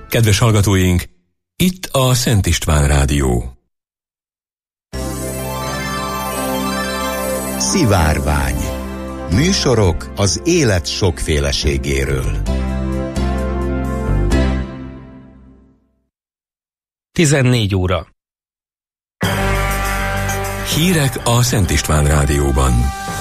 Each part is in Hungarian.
Kedves hallgatóink, itt a Szent István Rádió. Szivárvány. Műsorok az élet sokféleségéről. 14 óra. Hírek a Szent István Rádióban.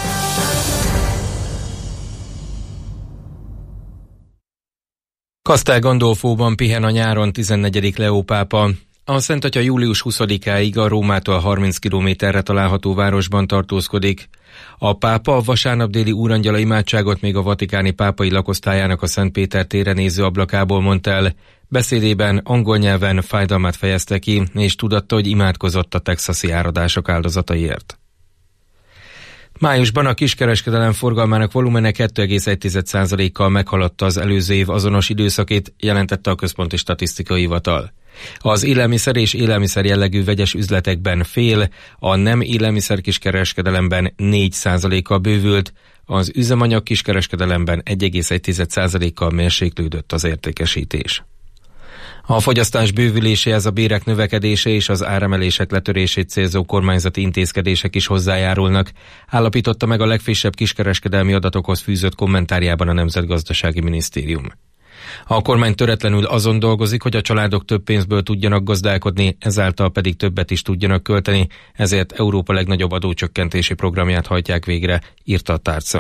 Castel Gandolfóban pihen a nyáron 14. Leó pápa. A Szent Atya július 20-áig a Rómától 30 kilométerre található városban tartózkodik. A pápa a vasárnap déli úrangyala imádságot még a vatikáni pápai lakosztályának a Szent Péter térre néző ablakából mondta el. Beszédében angol nyelven fájdalmát fejezte ki, és tudatta, hogy imádkozott a texasi áradások áldozataiért. Májusban a kiskereskedelem forgalmának volumene 2,1%-kal meghaladta az előző év azonos időszakét, jelentette a Központi Statisztikai Hivatal. Az élelmiszer és élelmiszer jellegű vegyes üzletekben fél, a nem élelmiszer kiskereskedelemben 4%-kal bővült, az üzemanyag kiskereskedelemben 1,1%-kal mérséklődött az értékesítés. A fogyasztás bővüléséhez a bérek növekedése és az áremelések letörését célzó kormányzati intézkedések is hozzájárulnak, állapította meg a legfrissebb kiskereskedelmi adatokhoz fűzött kommentárjában a Nemzetgazdasági Minisztérium. A kormány töretlenül azon dolgozik, hogy a családok több pénzből tudjanak gazdálkodni, ezáltal pedig többet is tudjanak költeni, ezért Európa legnagyobb adócsökkentési programját hajtják végre, írta a tárca.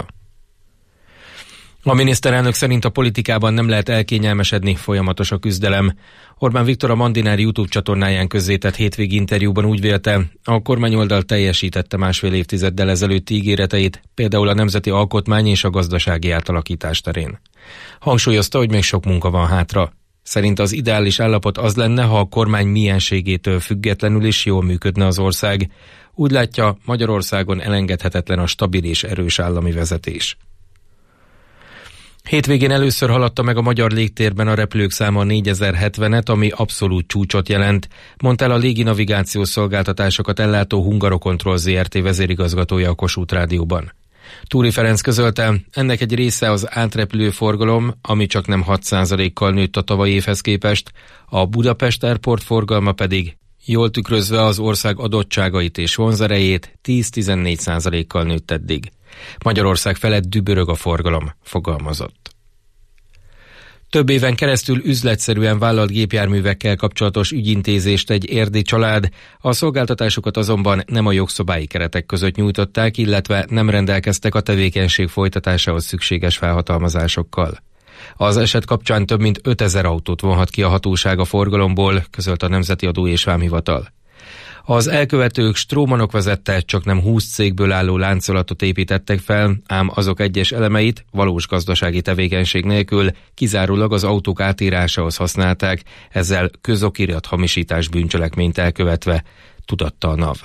A miniszterelnök szerint a politikában nem lehet elkényelmesedni, folyamatos a küzdelem. Orbán Viktor a Mandinári YouTube csatornáján közzétett hétvégi interjúban úgy vélte, a kormányoldal teljesítette másfél évtizeddel ezelőtti ígéreteit, például a nemzeti alkotmány és a gazdasági átalakítás terén. Hangsúlyozta, hogy még sok munka van hátra. Szerint az ideális állapot az lenne, ha a kormány mienségétől függetlenül is jól működne az ország. Úgy látja, Magyarországon elengedhetetlen a stabil és erős állami vezetés. Hétvégén először haladta meg a magyar légtérben a repülők száma 4070-et, ami abszolút csúcsot jelent, mondta el a léginavigációs szolgáltatásokat ellátó Hungarocontrol Zrt. Vezérigazgatója a Kossuth Rádióban. Túri Ferenc közölte, ennek egy része az átrepülő forgalom, ami csak nem 6%-kal nőtt a tavalyi évhez képest, a Budapest Airport forgalma pedig, jól tükrözve az ország adottságait és vonzerejét, 10-14%-kal nőtt eddig. Magyarország felett dübörög a forgalom, fogalmazott. Több éven keresztül üzletszerűen vállalt gépjárművekkel kapcsolatos ügyintézést egy érdi család, a szolgáltatásokat azonban nem a jogszabályi keretek között nyújtották, illetve nem rendelkeztek a tevékenység folytatásához szükséges felhatalmazásokkal. Az eset kapcsán több mint 5000 autót vonhat ki a hatóság a forgalomból, közölt a Nemzeti Adó és Vámhivatal. Az elkövetők strómanok vezette, csak nem 20 cégből álló láncolatot építettek fel, ám azok egyes elemeit valós gazdasági tevékenység nélkül kizárólag az autók átírásához használták, ezzel közokirat hamisítás bűncselekményt elkövetve, tudatta a NAV.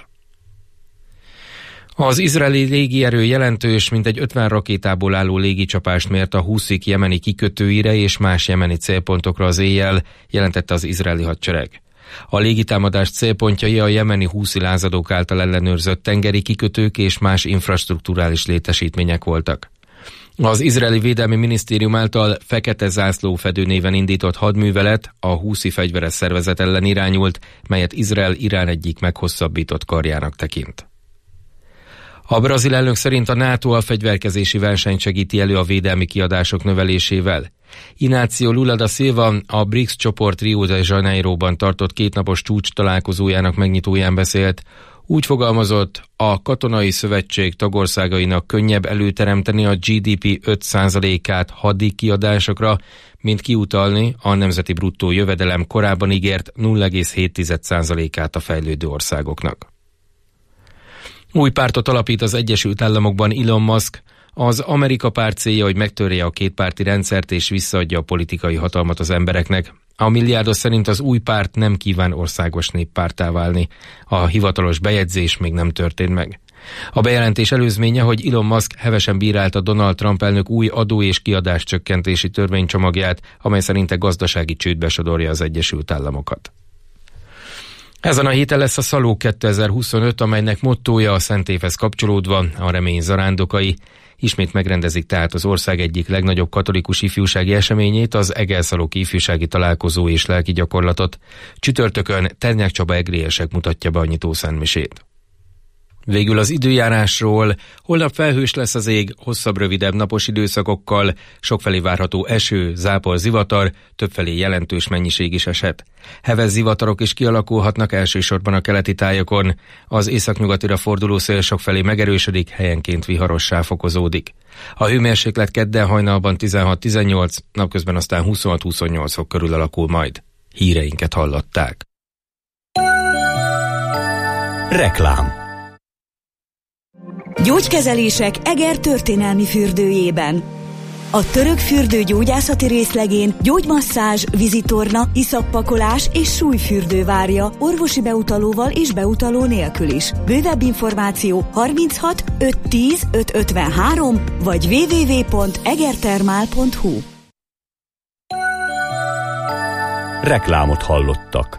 Az izraeli légierő jelentős, mintegy 50 rakétából álló légicsapást mért a Huszik jemeni kikötőire és más jemeni célpontokra az éjjel, jelentette az izraeli hadsereg. A légitámadás célpontjai a jemeni húszi lázadók által ellenőrzött tengeri kikötők és más infrastrukturális létesítmények voltak. Az izraeli védelmi minisztérium által Fekete zászlófedő néven indított hadművelet a húszi fegyveres szervezet ellen irányult, melyet Izrael Irán egyik meghosszabbított karjának tekint. A brazil elnök szerint a NATO a fegyverkezési versenyt segíti elő a védelmi kiadások növelésével. Inácio Lula da Silva a BRICS csoport Rio de Janeiroban tartott kétnapos csúcs találkozójának megnyitóján beszélt. Úgy fogalmazott, a katonai szövetség tagországainak könnyebb előteremteni a GDP 5%-át hadi kiadásokra, mint kiutalni a nemzeti bruttó jövedelem korábban ígért 0,7%-át a fejlődő országoknak. Új pártot alapít az Egyesült Államokban Elon Musk. Az Amerika párt célja, hogy megtörje a kétpárti rendszert és visszaadja a politikai hatalmat az embereknek. A milliárdos szerint az új párt nem kíván országos néppárttá válni. A hivatalos bejegyzés még nem történt meg. A bejelentés előzménye, hogy Elon Musk hevesen bírálta Donald Trump elnök új adó- és kiadáscsökkentési törvénycsomagját, amely szerinte gazdasági csődbe sodorja az Egyesült Államokat. Ezen a héten lesz a Szaló 2025, amelynek mottója a Szentévhez kapcsolódva a remény zarándokai. Ismét megrendezik tehát az ország egyik legnagyobb katolikus ifjúsági eseményét, az Egelszalóki ifjúsági találkozó és lelki gyakorlatot. Csütörtökön Ternyák Csaba egriesek mutatja be a nyitószentmisét. Végül az időjárásról. Holnap felhős lesz az ég, hosszabb, rövidebb napos időszakokkal, sokfelé várható eső, zápor, zivatar, többfelé jelentős mennyiség is eshet. Heves zivatarok is kialakulhatnak elsősorban a keleti tájakon. Az északnyugatira forduló szél sokfelé megerősödik, helyenként viharossá fokozódik. A hőmérséklet kedden hajnalban 16-18, napközben aztán 26-28 fok körül alakul majd. Híreinket hallották. Reklám. Gyógykezelések Eger történelmi fürdőjében. A török fürdő gyógyászati részlegén gyógymasszázs, vízitorna, iszappakolás és súlyfürdő várja orvosi beutalóval és beutaló nélkül is. Bővebb információ 36 510 553 vagy www.egertermál.hu. Reklámot hallottak.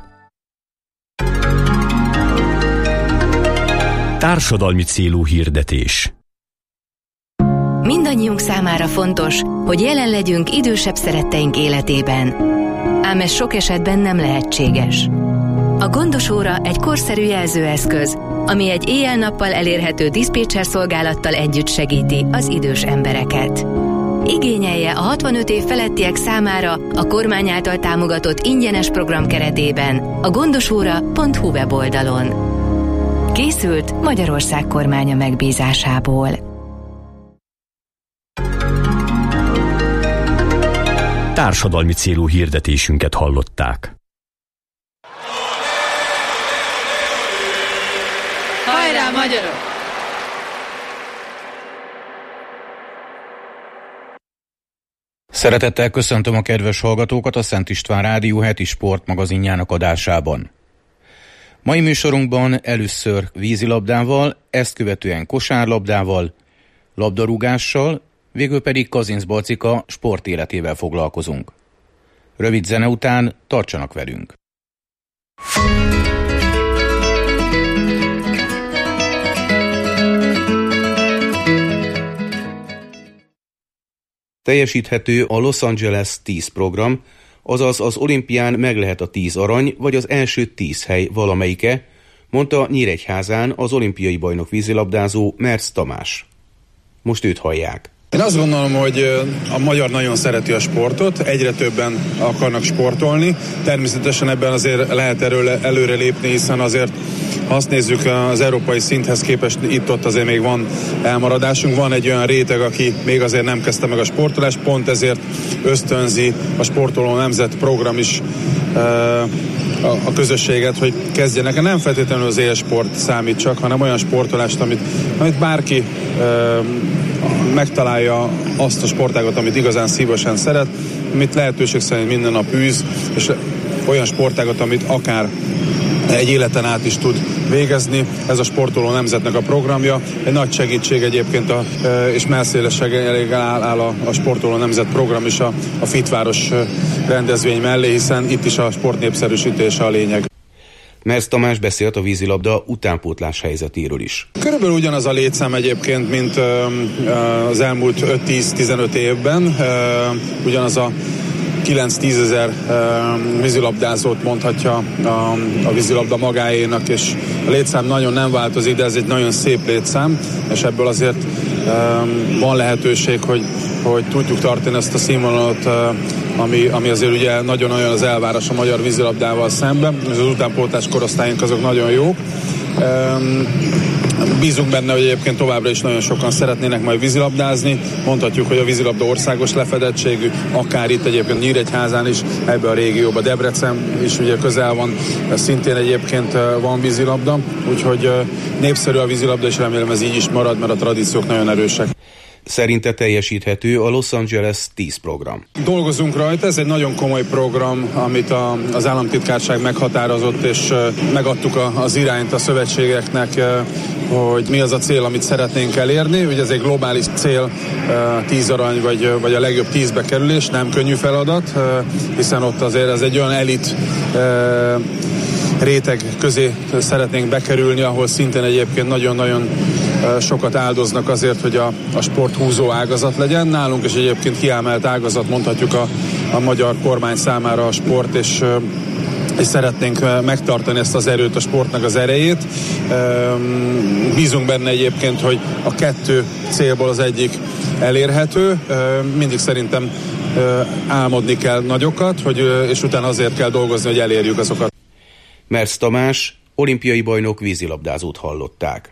Társadalmi célú hirdetés. Mindannyiunk számára fontos, hogy jelen legyünk idősebb szeretteink életében. Ám ez sok esetben nem lehetséges. A gondos óra egy korszerű jelzőeszköz, ami egy éjjel-nappal elérhető diszpécser szolgálattal együtt segíti az idős embereket. Igényelje a 65 év felettiek számára a kormány által támogatott ingyenes program keretében a gondosóra.hu weboldalon. Készült Magyarország kormánya megbízásából. Társadalmi célú hirdetésünket hallották. Hajrá, magyarok! Szeretettel köszöntöm a kedves hallgatókat a Szent István Rádió heti sportmagazinjának adásában. Mai műsorunkban először vízilabdával, ezt követően kosárlabdával, labdarúgással, végül pedig Kazinc Balcika sportéletével foglalkozunk. Rövid zene után tartsanak velünk! Teljesíthető a Los Angeles 10 program, azaz az olimpián meg lehet a 10 arany, vagy az első 10 hely valamelyike, mondta Nyíregyházán az olimpiai bajnok vízilabdázó Merz Tamás. Most őt hallják. Én azt gondolom, hogy a magyar nagyon szereti a sportot, egyre többen akarnak sportolni. Természetesen ebben azért lehet előre lépni, hiszen azért, ha azt nézzük az európai szinthez képest, itt-ott azért még van elmaradásunk. Van egy olyan réteg, aki még azért nem kezdte meg a sportolást, pont ezért ösztönzi a Sportoló Nemzet program is a közösséget, hogy kezdjenek. Nem feltétlenül az élsport számít csak, hanem olyan sportolást, amit bárki megtalálja azt a sportágat, amit igazán szívesen szeret, amit lehetőség szerint minden nap űz, és olyan sportágat, amit akár egy életen át is tud végezni. Ez a Sportoló Nemzetnek a programja. Egy nagy segítség egyébként, és mellszélesség elég áll a Sportoló Nemzet program is a Fitváros rendezvény mellé, hiszen itt is a sport népszerűsítése a lényeg. Merz Tamás beszélt a vízilabda utánpótlás helyzetéről is. Körülbelül ugyanaz a létszám egyébként, mint az elmúlt 5-10-15 évben. Ugyanaz a 9-10 ezer vízilabdázót mondhatja a vízilabda magáénak, és a létszám nagyon nem változik, de ez egy nagyon szép létszám, és ebből azért van lehetőség, hogy tudjuk tartani ezt a színvonalat, ami azért ugye nagyon-nagyon az elvárás a magyar vízilabdával szemben. Az utánpótlás korosztályunk azok nagyon jók. Bízunk benne, hogy egyébként továbbra is nagyon sokan szeretnének majd vízilabdázni. Mondhatjuk, hogy a vízilabda országos lefedettségű, akár itt egyébként Nyíregyházán is, ebbe a régióban Debrecen is ugye közel van, szintén egyébként van vízilabda, úgyhogy népszerű a vízilabda, és remélem ez így is marad, mert a tradíciók nagyon erősek. Szerinte teljesíthető a Los Angeles 10 program. Dolgozunk rajta, ez egy nagyon komoly program, amit az államtitkárság meghatározott, és megadtuk az irányt a szövetségeknek, hogy mi az a cél, amit szeretnénk elérni. Ugye ez egy globális cél, 10 arany, vagy a legjobb 10-be kerülés, nem könnyű feladat, hiszen ott azért ez egy olyan réteg közé szeretnénk bekerülni, ahol szintén egyébként nagyon-nagyon sokat áldoznak azért, hogy a sport húzó ágazat legyen. Nálunk is egyébként kiemelt ágazat, mondhatjuk a magyar kormány számára a sport, és szeretnénk megtartani ezt az erőt, a sportnak az erejét. Bízunk benne egyébként, hogy a 2 célból az egyik elérhető. Mindig szerintem álmodni kell nagyokat, és utána azért kell dolgozni, hogy elérjük azokat. Mersz Tamás, olimpiai bajnok vízilabdázót hallották.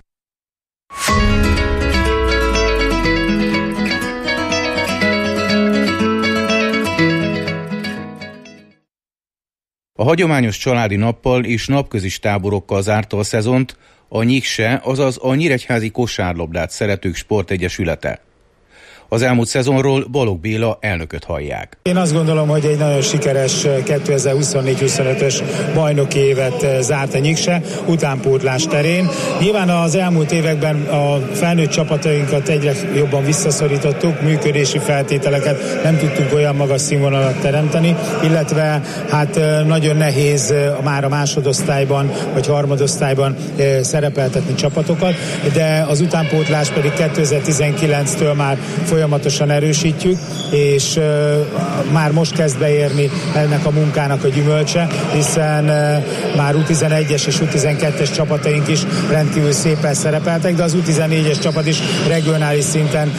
A hagyományos családi nappal és napközis táborokkal zárta a szezont a Nyikse, azaz a Nyíregyházi Kosárlabdát Szeretők Sportegyesülete. Az elmúlt szezonról Balogh Béla elnököt hallják. Én azt gondolom, hogy egy nagyon sikeres 2024-25-ös bajnoki évet zárt a Nyikse utánpótlás terén. Nyilván az elmúlt években a felnőtt csapatainkat egyre jobban visszaszorítottuk, működési feltételeket nem tudtunk olyan magas színvonalat teremteni, illetve hát nagyon nehéz már a másodosztályban vagy harmadosztályban szerepeltetni csapatokat, de az utánpótlás pedig 2019-től már folyamatosan erősítjük, és már most kezd beérni ennek a munkának a gyümölcse, hiszen már U11-es és U12-es csapataink is rendkívül szépen szerepeltek, de az U14-es csapat is regionális szinten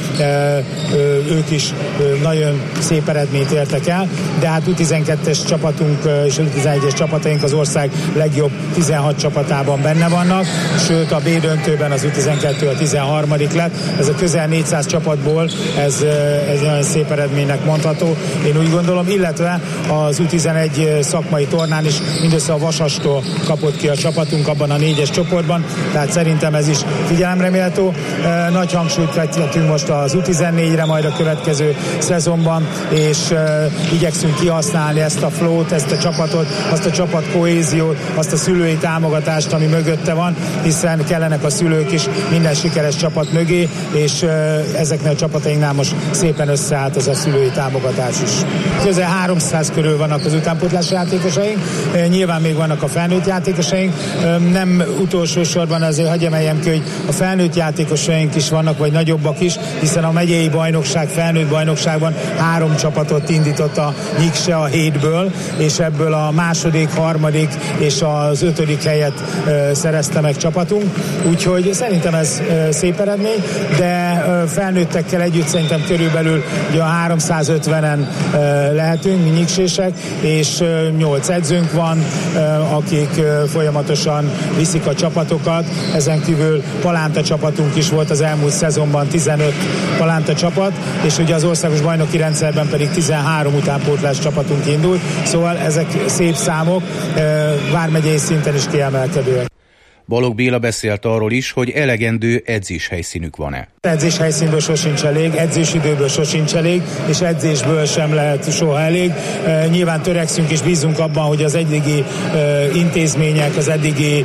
ők is nagyon szép eredményt értek el, de hát U12-es csapatunk és U11-es csapataink az ország legjobb 16 csapatában benne vannak, sőt a B döntőben az U12 a 13. lett, ez a közel 400 csapatból ez nagyon szép eredménynek mondható, én úgy gondolom, illetve az U11 szakmai tornán is mindössze a Vasastól kapott ki a csapatunk abban a 4-es csoportban, tehát szerintem ez is figyelemre méltó. Nagy hangsúlyt fektetünk most az U14-re majd a következő szezonban, és igyekszünk kihasználni ezt a flót, ezt a csapatot, azt a csapat kohéziót, azt a szülői támogatást, ami mögötte van, hiszen kellenek a szülők is minden sikeres csapat mögé, és ezeknél a csapatainknál most szépen összeállt ez a szülői támogatás is. Közel 300 körül vannak az utánpótlási játékosaink, nyilván még vannak a felnőtt játékosaink, nem utolsó sorban azért hagyj emeljem ki, hogy a felnőtt játékosaink is vannak, vagy nagyobbak is, hiszen a megyei bajnokság, felnőtt bajnokságban 3 csapatot indított a Nyikse a 7-ből, és ebből a második, harmadik és az 5. helyet szerezte meg csapatunk, úgyhogy szerintem ez szép eredmény, de felnőttekkel együtt szerintem körülbelül ugye a 350-en lehetünk, mi nyiksések, és 8 edzőnk van, akik folyamatosan viszik a csapatokat, ezen kívül palánta csapatunk is volt az elmúlt szezonban, 15 palánta csapat, és ugye az országos bajnoki rendszerben pedig 13 utánpótlás csapatunk indult, szóval ezek szép számok, vármegyei szinten is kiemelkedőek. Balogh Béla beszélt arról is, hogy elegendő edzéshelyszínük van-e. Edzéshelyszínből sosincs elég, edzésidőből sosincs elég, és edzésből sem lehet soha elég. Nyilván törekszünk és bízunk abban, hogy az eddigi intézmények, az eddigi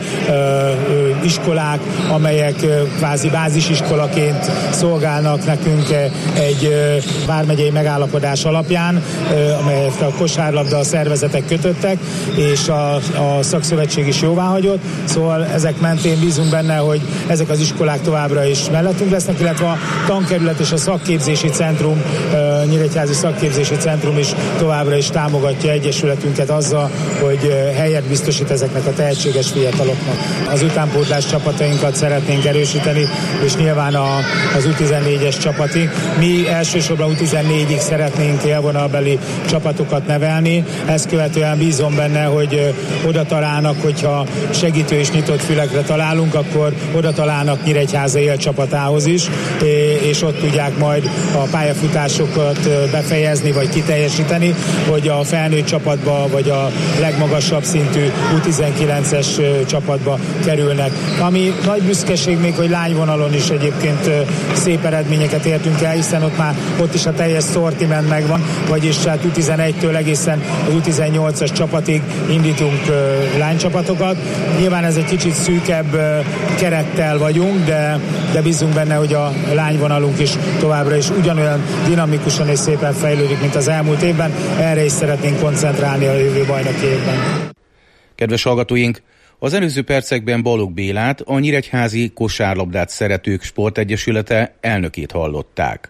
iskolák, amelyek kvázi bázisiskolaként szolgálnak nekünk egy vármegyei megállapodás alapján, amelyet a kosárlabda szervezetek kötöttek, és a szakszövetség is jóváhagyott. Szóval ezek mentén bízunk benne, hogy ezek az iskolák továbbra is mellettünk lesznek, illetve a tankerület és a szakképzési centrum, Nyíregyházi Szakképzési Centrum is továbbra is támogatja egyesületünket azzal, hogy helyet biztosít ezeknek a tehetséges fiataloknak. Az utánpótlás csapatainkat szeretnénk erősíteni, és nyilván az U14-es csapati. Mi elsősorban U14-ig szeretnénk élvonalbeli csapatokat nevelni, ezt követően bízom benne, hogy oda találnak, hogyha segítő és nyitott fülekre találunk, akkor oda találnak Nyíregyháza élcsapatához is, és ott tudják majd a pályafutásokat befejezni, vagy kiteljesíteni, hogy a felnőtt csapatba, vagy a legmagasabb szintű U19-es csapatba kerülnek. Ami nagy büszkeség még, hogy lányvonalon is egyébként szép eredményeket értünk el, hiszen ott is a teljes szortiment megvan, vagyis hát U11-től egészen az U18-as csapatig indítunk lánycsapatokat. Nyilván ez egy kicsit szűkebb kerettel vagyunk, de bízunk benne, hogy a lányvonalunk is továbbra is ugyanolyan dinamikusan és szépen fejlődik, mint az elmúlt évben. Erre is szeretnénk koncentrálni a jövő bajnoki évben. Kedves hallgatóink, Az előző percekben Balogh Bélát, a Nyíregyházi Kosárlabdát Szeretők Sportegyesülete elnökét hallották.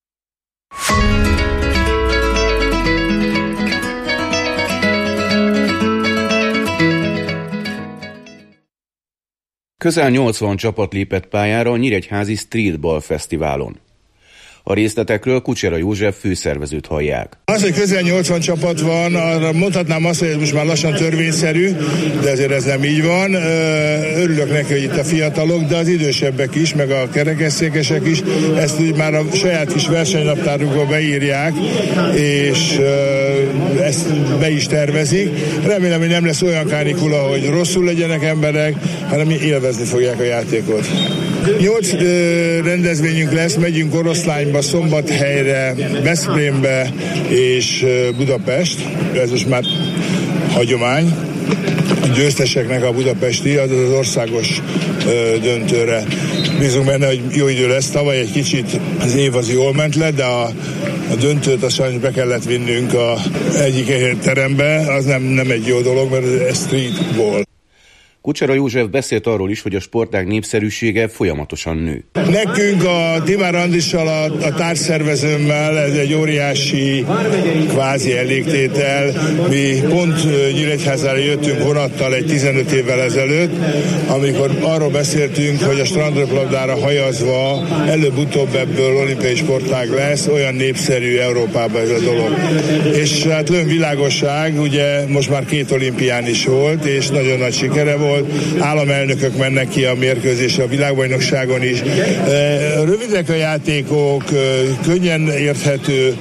Közel 80 csapat lépett pályára a Nyíregyházi Streetball Fesztiválon. A részletekről Kucsera József főszervezőt hallják. Az, hogy közel 80 csapat van, arra mondhatnám azt, hogy ez most már lassan törvényszerű, de azért ez nem így van. Örülök neki, hogy itt a fiatalok, de az idősebbek is, meg a kerekesszékesek is, ezt úgy már a saját kis versenynaptárukba beírják, és ezt be is tervezik. Remélem, hogy nem lesz olyan kánikula, hogy rosszul legyenek emberek, hanem élvezni fogják a játékot. 8 rendezvényünk lesz, megyünk Oroszlányba, Szombathelyre, Veszprémbe és Budapest. Ez most már hagyomány. A győzteseknek a budapesti, az országos döntőre. Bízunk benne, hogy jó idő lesz. Tavaly egy kicsit az év az jól ment le, de a döntőt azt sajnos be kellett vinnünk egyik terembe. Az nem egy jó dolog, mert ez streetball. Kucsera József beszélt arról is, hogy a sportág népszerűsége folyamatosan nő. Nekünk a Timár Andrissal, a társszervezőmmel ez egy óriási kvázi elégtétel. Mi pont Nyíregyházára jöttünk vonattal egy 15 évvel ezelőtt, amikor arról beszéltünk, hogy a strandröplabdára hajazva előbb-utóbb ebből olimpiai sportág lesz, olyan népszerű Európában ez a dolog. És hát lőn világosság, ugye most már 2 olimpián is volt, és nagyon nagy sikere volt. Államelnökök mennek ki a mérkőzésre, a világbajnokságon is. Rövidek a játékok, könnyen érthető.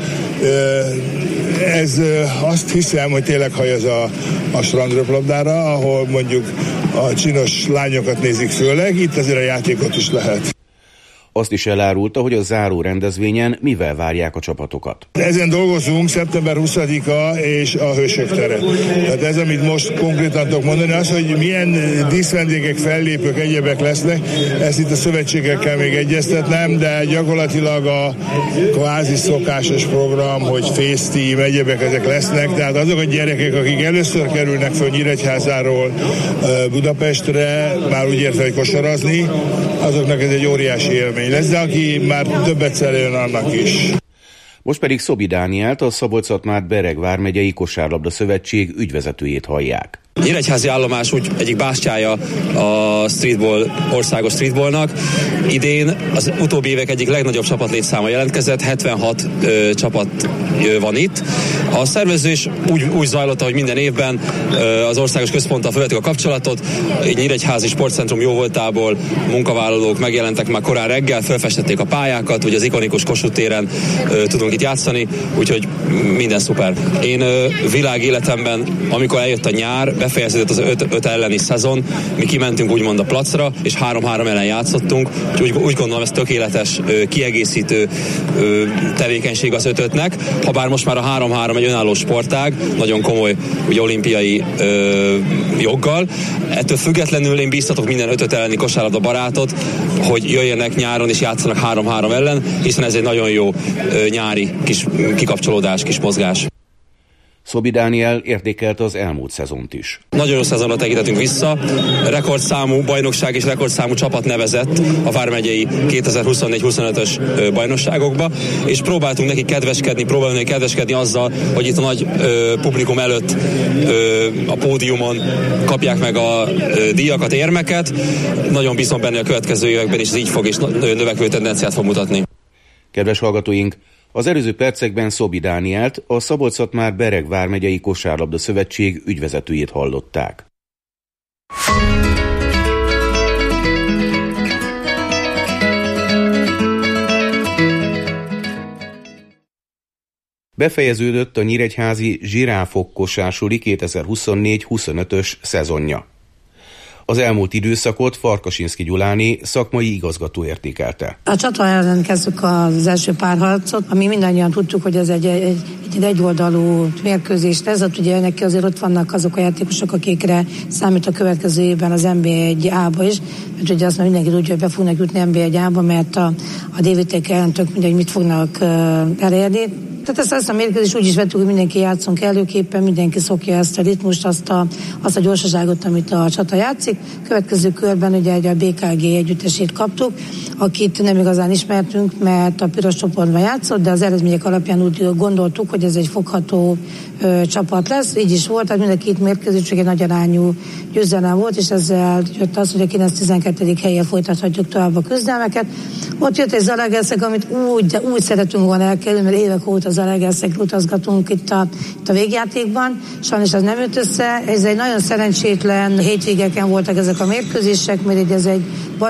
Ez azt hiszem, hogy tényleg hajaz a strandröplabdára, ahol mondjuk a csinos lányokat nézik főleg, itt azért a játékot is lehet. Azt is elárulta, hogy a záró rendezvényen mivel várják a csapatokat. Ezen dolgozunk, szeptember 20-a és a Hősök tere. Tehát ez, amit most konkrétan tudok mondani, az, hogy milyen díszvendégek, fellépők, egyebek lesznek, ezt itt a szövetségekkel még egyeztetnem, de gyakorlatilag a kvázi szokásos program, hogy FaceTeam, egyebek ezek lesznek, tehát azok a gyerekek, akik először kerülnek föl Nyíregyházáról Budapestre, már úgy érte, hogy kosarazni, azoknak ez egy óriási élmény lesz, de aki már többet jön, annak is. Most pedig Szobi Dánielt, a Szabolcs-Szatmár-Bereg vármegyei Kosárlabda Szövetség ügyvezetőjét hallják. Nyíregyházi állomás úgy egyik bástyája a streetball, országos streetballnak. Idén az utóbbi évek egyik legnagyobb csapatlétszáma jelentkezett, 76 csapat van itt. A szervezés úgy zajlott, hogy minden évben az országos központtal felvettük a kapcsolatot. Egy Nyíregyházi Sportcentrum jóvoltából munkavállalók megjelentek már korán reggel, felfestették a pályákat, hogy az ikonikus Kossuth téren tudunk itt játszani, úgyhogy minden szuper. Én világéletemben, amikor eljött a nyár, befejeződött az 5 elleni szezon, mi kimentünk úgymond a placra, és 3-3 ellen játszottunk, úgyhogy úgy gondolom ez tökéletes, kiegészítő tevékenység az 5-5-nek, habár most már a 3-3 egy önálló sportág, nagyon komoly ugye, olimpiai joggal. Ettől függetlenül én bíztatok minden 5-5 elleni kosárlabda barátot, hogy jöjjenek nyáron és játszanak 3-3 ellen, hiszen ez egy nagyon jó nyári kis kikapcsolódás, kis mozgás. Szobi Dániel értékelte az elmúlt szezont is. Nagyon jó szezonra tekintetünk vissza. Rekordszámú bajnokság és rekordszámú csapat nevezett a vármegyei 2024-25-ös bajnokságokba, és próbáltunk neki kedveskedni azzal, hogy itt a nagy publikum előtt a pódiumon kapják meg a díjakat, érmeket. Nagyon bízom benne, a következő években is ez így fog, és növekvő tendenciát fog mutatni. Kedves hallgatóink! Az előző percekben Szobi Dánielt, a Szabolcs-Szatmár-Bereg vármegyei Kosárlabda Szövetség ügyvezetőjét hallották. Befejeződött a nyíregyházi Zsiráfok Kosársuli 2024-25-ös szezonja. Az elmúlt időszakot Farkasinszky Gyuláné szakmai igazgató értékelte. A Csata ellen kezdtük az első párharcot, ami mindannyian tudtuk, hogy ez egy egyoldalú mérkőzés lesz, ott ugye neki azért ott vannak azok a játékosok, akikre számít a következő évben az NB1-ába is, mert ugye azt már mindenki tudja, hogy be fognak jutni NB1-ába, mert a DVT-k ellen tök mindegy, mit fognak elérni. Tehát ezt a mérkőzést úgy is vettük, hogy mindenki játszunk előképpen, mindenki szokja ezt a ritmust, azt a gyorsaságot, amit a csata játszik. Következő körben ugye a BKG együttesét kaptuk, akit nem igazán ismertünk, mert a piros csoportban játszott, de az eredmények alapján úgy gondoltuk, hogy ez egy fogható csapat lesz. Így is volt, tehát mind a két mérkőzés egy nagy arányú győzelem volt, és ezzel jött az, hogy a 9-12. helyen folytathatjuk tovább a küzdelmeket. Ott jött egy Zalaegerszeg, amit úgy szeretünk volna elkerülni, mert évek óta Zalaegerszegre utazgatunk itt a végjátékban. Sajnos ez nem jött össze. Ez egy nagyon szerencsétlen hétvégeken voltak ezek a mérkőzések, mert ez egy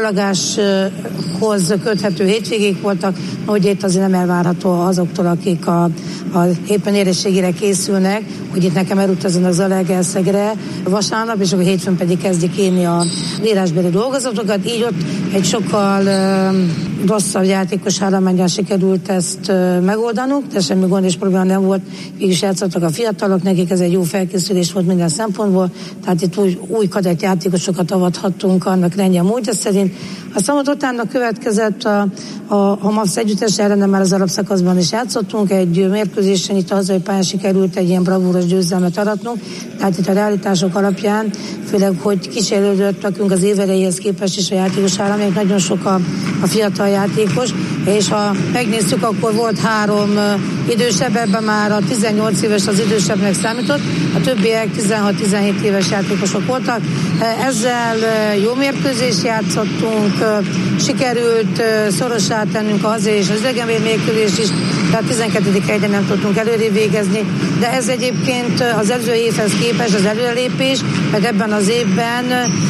balagáshoz köthető hétvégék voltak, hogy itt azért nem elvárható azoktól, akik a éppen érettségére készülnek, hogy itt nekem elutazzanak Zalaegerszegre vasárnap, és akkor hétfőn pedig kezdik írni a írásbeli dolgozatokat. Így ott egy sokkal rosszabb játékos állománnyal sikerült ezt megoldanunk, de semmi gond és probléma nem volt, így is játszottak a fiatalok, nekik ez egy jó felkészülés volt minden szempontból, tehát itt új kadett játékosokat avathattunk annak rendje módja szerint. Aztán utána következett a MAFS együttes ellen, már az alapszakaszban is játszottunk, egy mérkőzésen itt a hazai pályán sikerült egy ilyen bravúros győzelmet aratnunk, tehát itt a realitások alapján, főleg, hogy kísérlődött nekünk az évelejéhez képest is a játékos állomány, nagyon sok a fiatal játékos, és ha megnéztük, akkor volt 3 idősebb, ebben már a 18 éves az idősebbnek számított, a többiek 16-17 éves játékosok voltak. Ezzel jó mérkőzést játszottunk, sikerült szorossá tennünk a hazai és az idegenbeli mérkőzést is, tehát 12. helyen nem tudtunk előrébb végezni, de ez egyébként az előző évhez képest az előrelépés, mert ebben az évben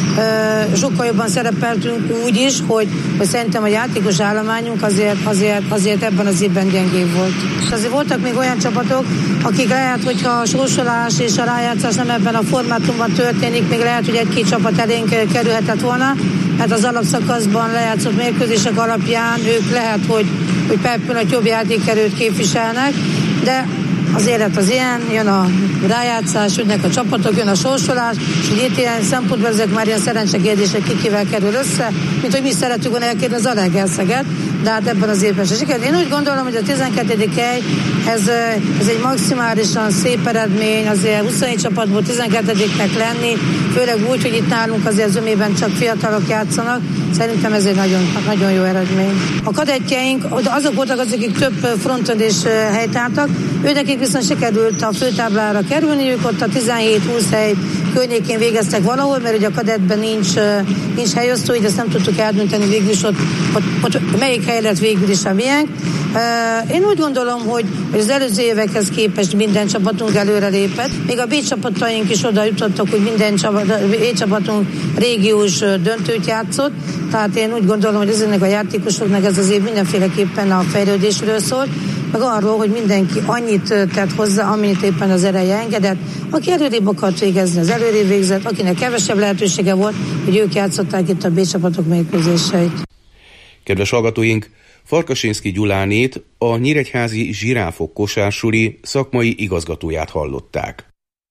sokkal jobban szerepeltünk úgy is, hogy szerintem a játékos állományunk azért ebben az évben gyengébb volt. És azért voltak még olyan csapatok, akik lehet, hogyha a sorsolás és a rájátszás nem ebben a formátumban történik, még lehet, hogy egy-két csapat elénk kerülhetett volna, mert az alapszakaszban lejátszott mérkőzések alapján ők lehet, hogy per pillanat jobb játékerőt képviselnek, de az élet az ilyen, jön a rájátszás, jönnek a csapatok, jön a sorsolás, és itt ilyen szempontból ezek már ilyen szerencsekérdések, kikivel kerül össze, mint hogy mi szeretünk volna elkérni az Zalaegerszeget, de hát ebben az évben se sikerült. Én úgy gondolom, hogy a 12. hely, ez egy maximálisan szép eredmény, azért 27 csapatból 12-nek lenni, főleg úgy, hogy itt nálunk azért zömében csak fiatalok játszanak, szerintem ez egy nagyon, nagyon jó eredmény. A kadettjeink, azok voltak azok, akik több fronton is helytáltak, őnekik viszont sikerült a főtáblára kerülniük, ott a 17-20 hely környékén végeztek valahol, mert ugye a kadettben nincs helyosztó, így ezt nem tudtuk eldönteni végül is ott melyik hely lett végül is a miénk. Én úgy gondolom, hogy az előző évekhez képest minden csapatunk előre lépett. Még a B csapataink is oda jutottak, hogy minden B csapatunk régiós döntőt játszott. Tehát én úgy gondolom, hogy ezeknek a játékosoknak ez az év mindenféleképpen a fejlődésről szól, meg arról, hogy mindenki annyit tett hozzá, amennyit éppen az ereje engedett. Aki előrébb akart végezni, az előrébb végzett, akinek kevesebb lehetősége volt, hogy ők játszották itt a B csapatok mérkőzéseit. Kedves hallgatóink, Farkasinszky Gyulánét, a Nyíregyházi Zsiráfok kosársuli szakmai igazgatóját hallották.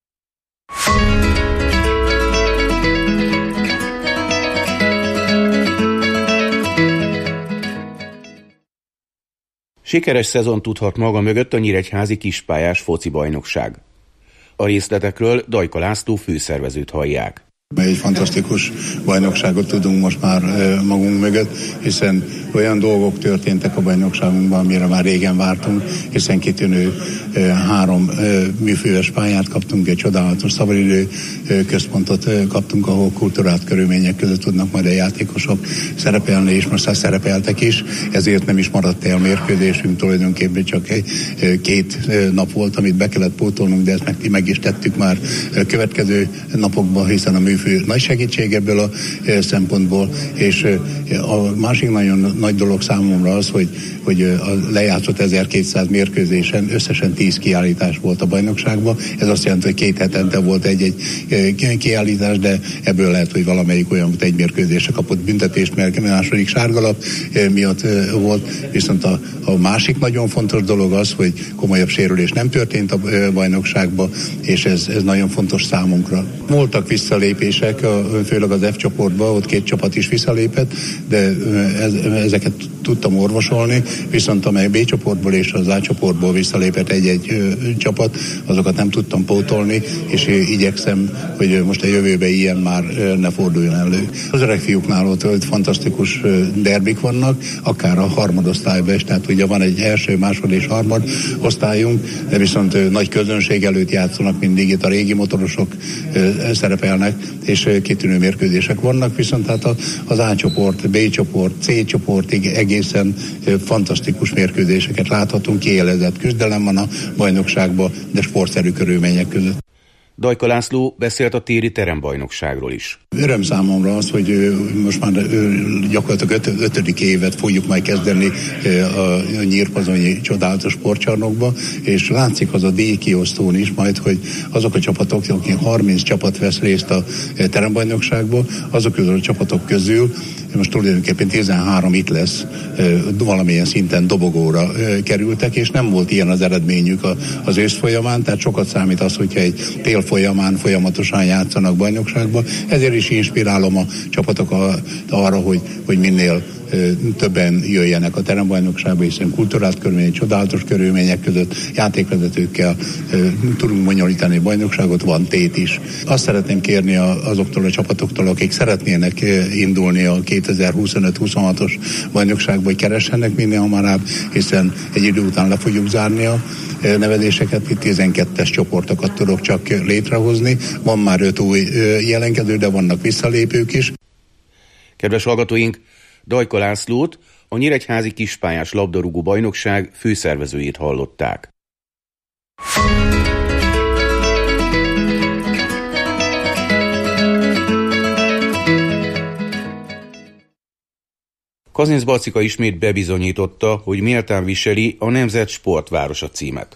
Sikeres szezon tudhat maga mögött a Nyíregyházi kispályás focibajnokság. A részletekről Dajka László főszervezőt hallják. Egy fantasztikus bajnokságot tudunk most már magunk mögött, hiszen olyan dolgok történtek a bajnokságunkban, amire már régen vártunk, hiszen kitűnő 3 műfős pályát kaptunk, egy csodálatos szabadidő központot kaptunk, ahol kultúrát körülmények között tudnak majd a játékosok szerepelni, és most már szerepeltek is, ezért nem is maradt el a mérkőzésünk, tulajdonképpen csak 2 nap volt, amit be kellett pótolnunk, de ezt meg is tettük már következő napokban, hiszen a műfő nagy segítség ebből a szempontból, és a másik nagyon nagy dolog számomra az, hogy a lejátszott 1200 mérkőzésen összesen 10 kiállítás volt a bajnokságban. Ez azt jelenti, hogy 2 hetente volt egy kiállítás, de ebből lehet, hogy valamelyik olyan volt, egy mérkőzésre kapott büntetést, mert második sárgalap miatt volt. Viszont a másik nagyon fontos dolog az, hogy komolyabb sérülés nem történt a bajnokságban, és ez nagyon fontos számunkra. Voltak visszalépések, főleg az F csoportban, ott 2 csapat is visszalépett, de ezeket tudtam orvosolni, viszont amely B csoportból és az A csoportból visszalépett egy-egy csapat, azokat nem tudtam pótolni, és igyekszem, hogy most a jövőben ilyen már ne forduljon elő. Az öreg fiúknál ott fantasztikus derbik vannak, akár a harmadosztályban is, tehát ugye van egy első, másod és harmad osztályunk, de viszont nagy közönség előtt játszanak mindig, itt a régi motorosok szerepelnek, és kitűnő mérkőzések vannak, viszont hát az A csoport, B csoport, C csoportig egészen fantasztikus mérkőzéseket láthatunk, kiélezett küzdelem van a bajnokságban, de sportszerű körülmények között. Dajka László beszélt a téli terembajnokságról is. Öröm számomra az, hogy most már gyakorlatilag 5. évet fogjuk majd kezdeni a Nyírpazonyi csodálatos sportcsarnokba, és látszik az a díjkiosztón is majd, hogy azok a csapatok, akik 30 csapat vesz részt a terembajnokságban, azok közül a csapatok közül most tulajdonképpen 13 itt lesz, valamilyen szinten dobogóra kerültek, és nem volt ilyen az eredményük az ősz folyamán, tehát sokat számít az, hogyha egy tél folyamán folyamatosan játszanak bajnokságba. Ezért is inspirálom a csapatokat arra, hogy minél többen jöjjenek a terembajnokságba, hiszen kulturált körülmények, csodálatos körülmények között játékvezetőkkel tudunk bonyolítani bajnokságot, van tét is. Azt szeretném kérni azoktól a csapatoktól, akik szeretnének indulni a 2025-26-os bajnokságba, hogy keressenek minél hamarabb, hiszen egy idő után le fogjuk zárni a nevezéseket, itt 12-es csoportokat tudok csak létrehozni. Van már 5 új jelentkező, de vannak visszalépők is. Kedves hallgatóink, Dajka Lászlót, a Nyíregyházi Kispályás labdarúgó bajnokság főszervezőjét hallották. Kazincbarcika ismét bebizonyította, hogy méltán viseli a Nemzet Sportvárosa címet.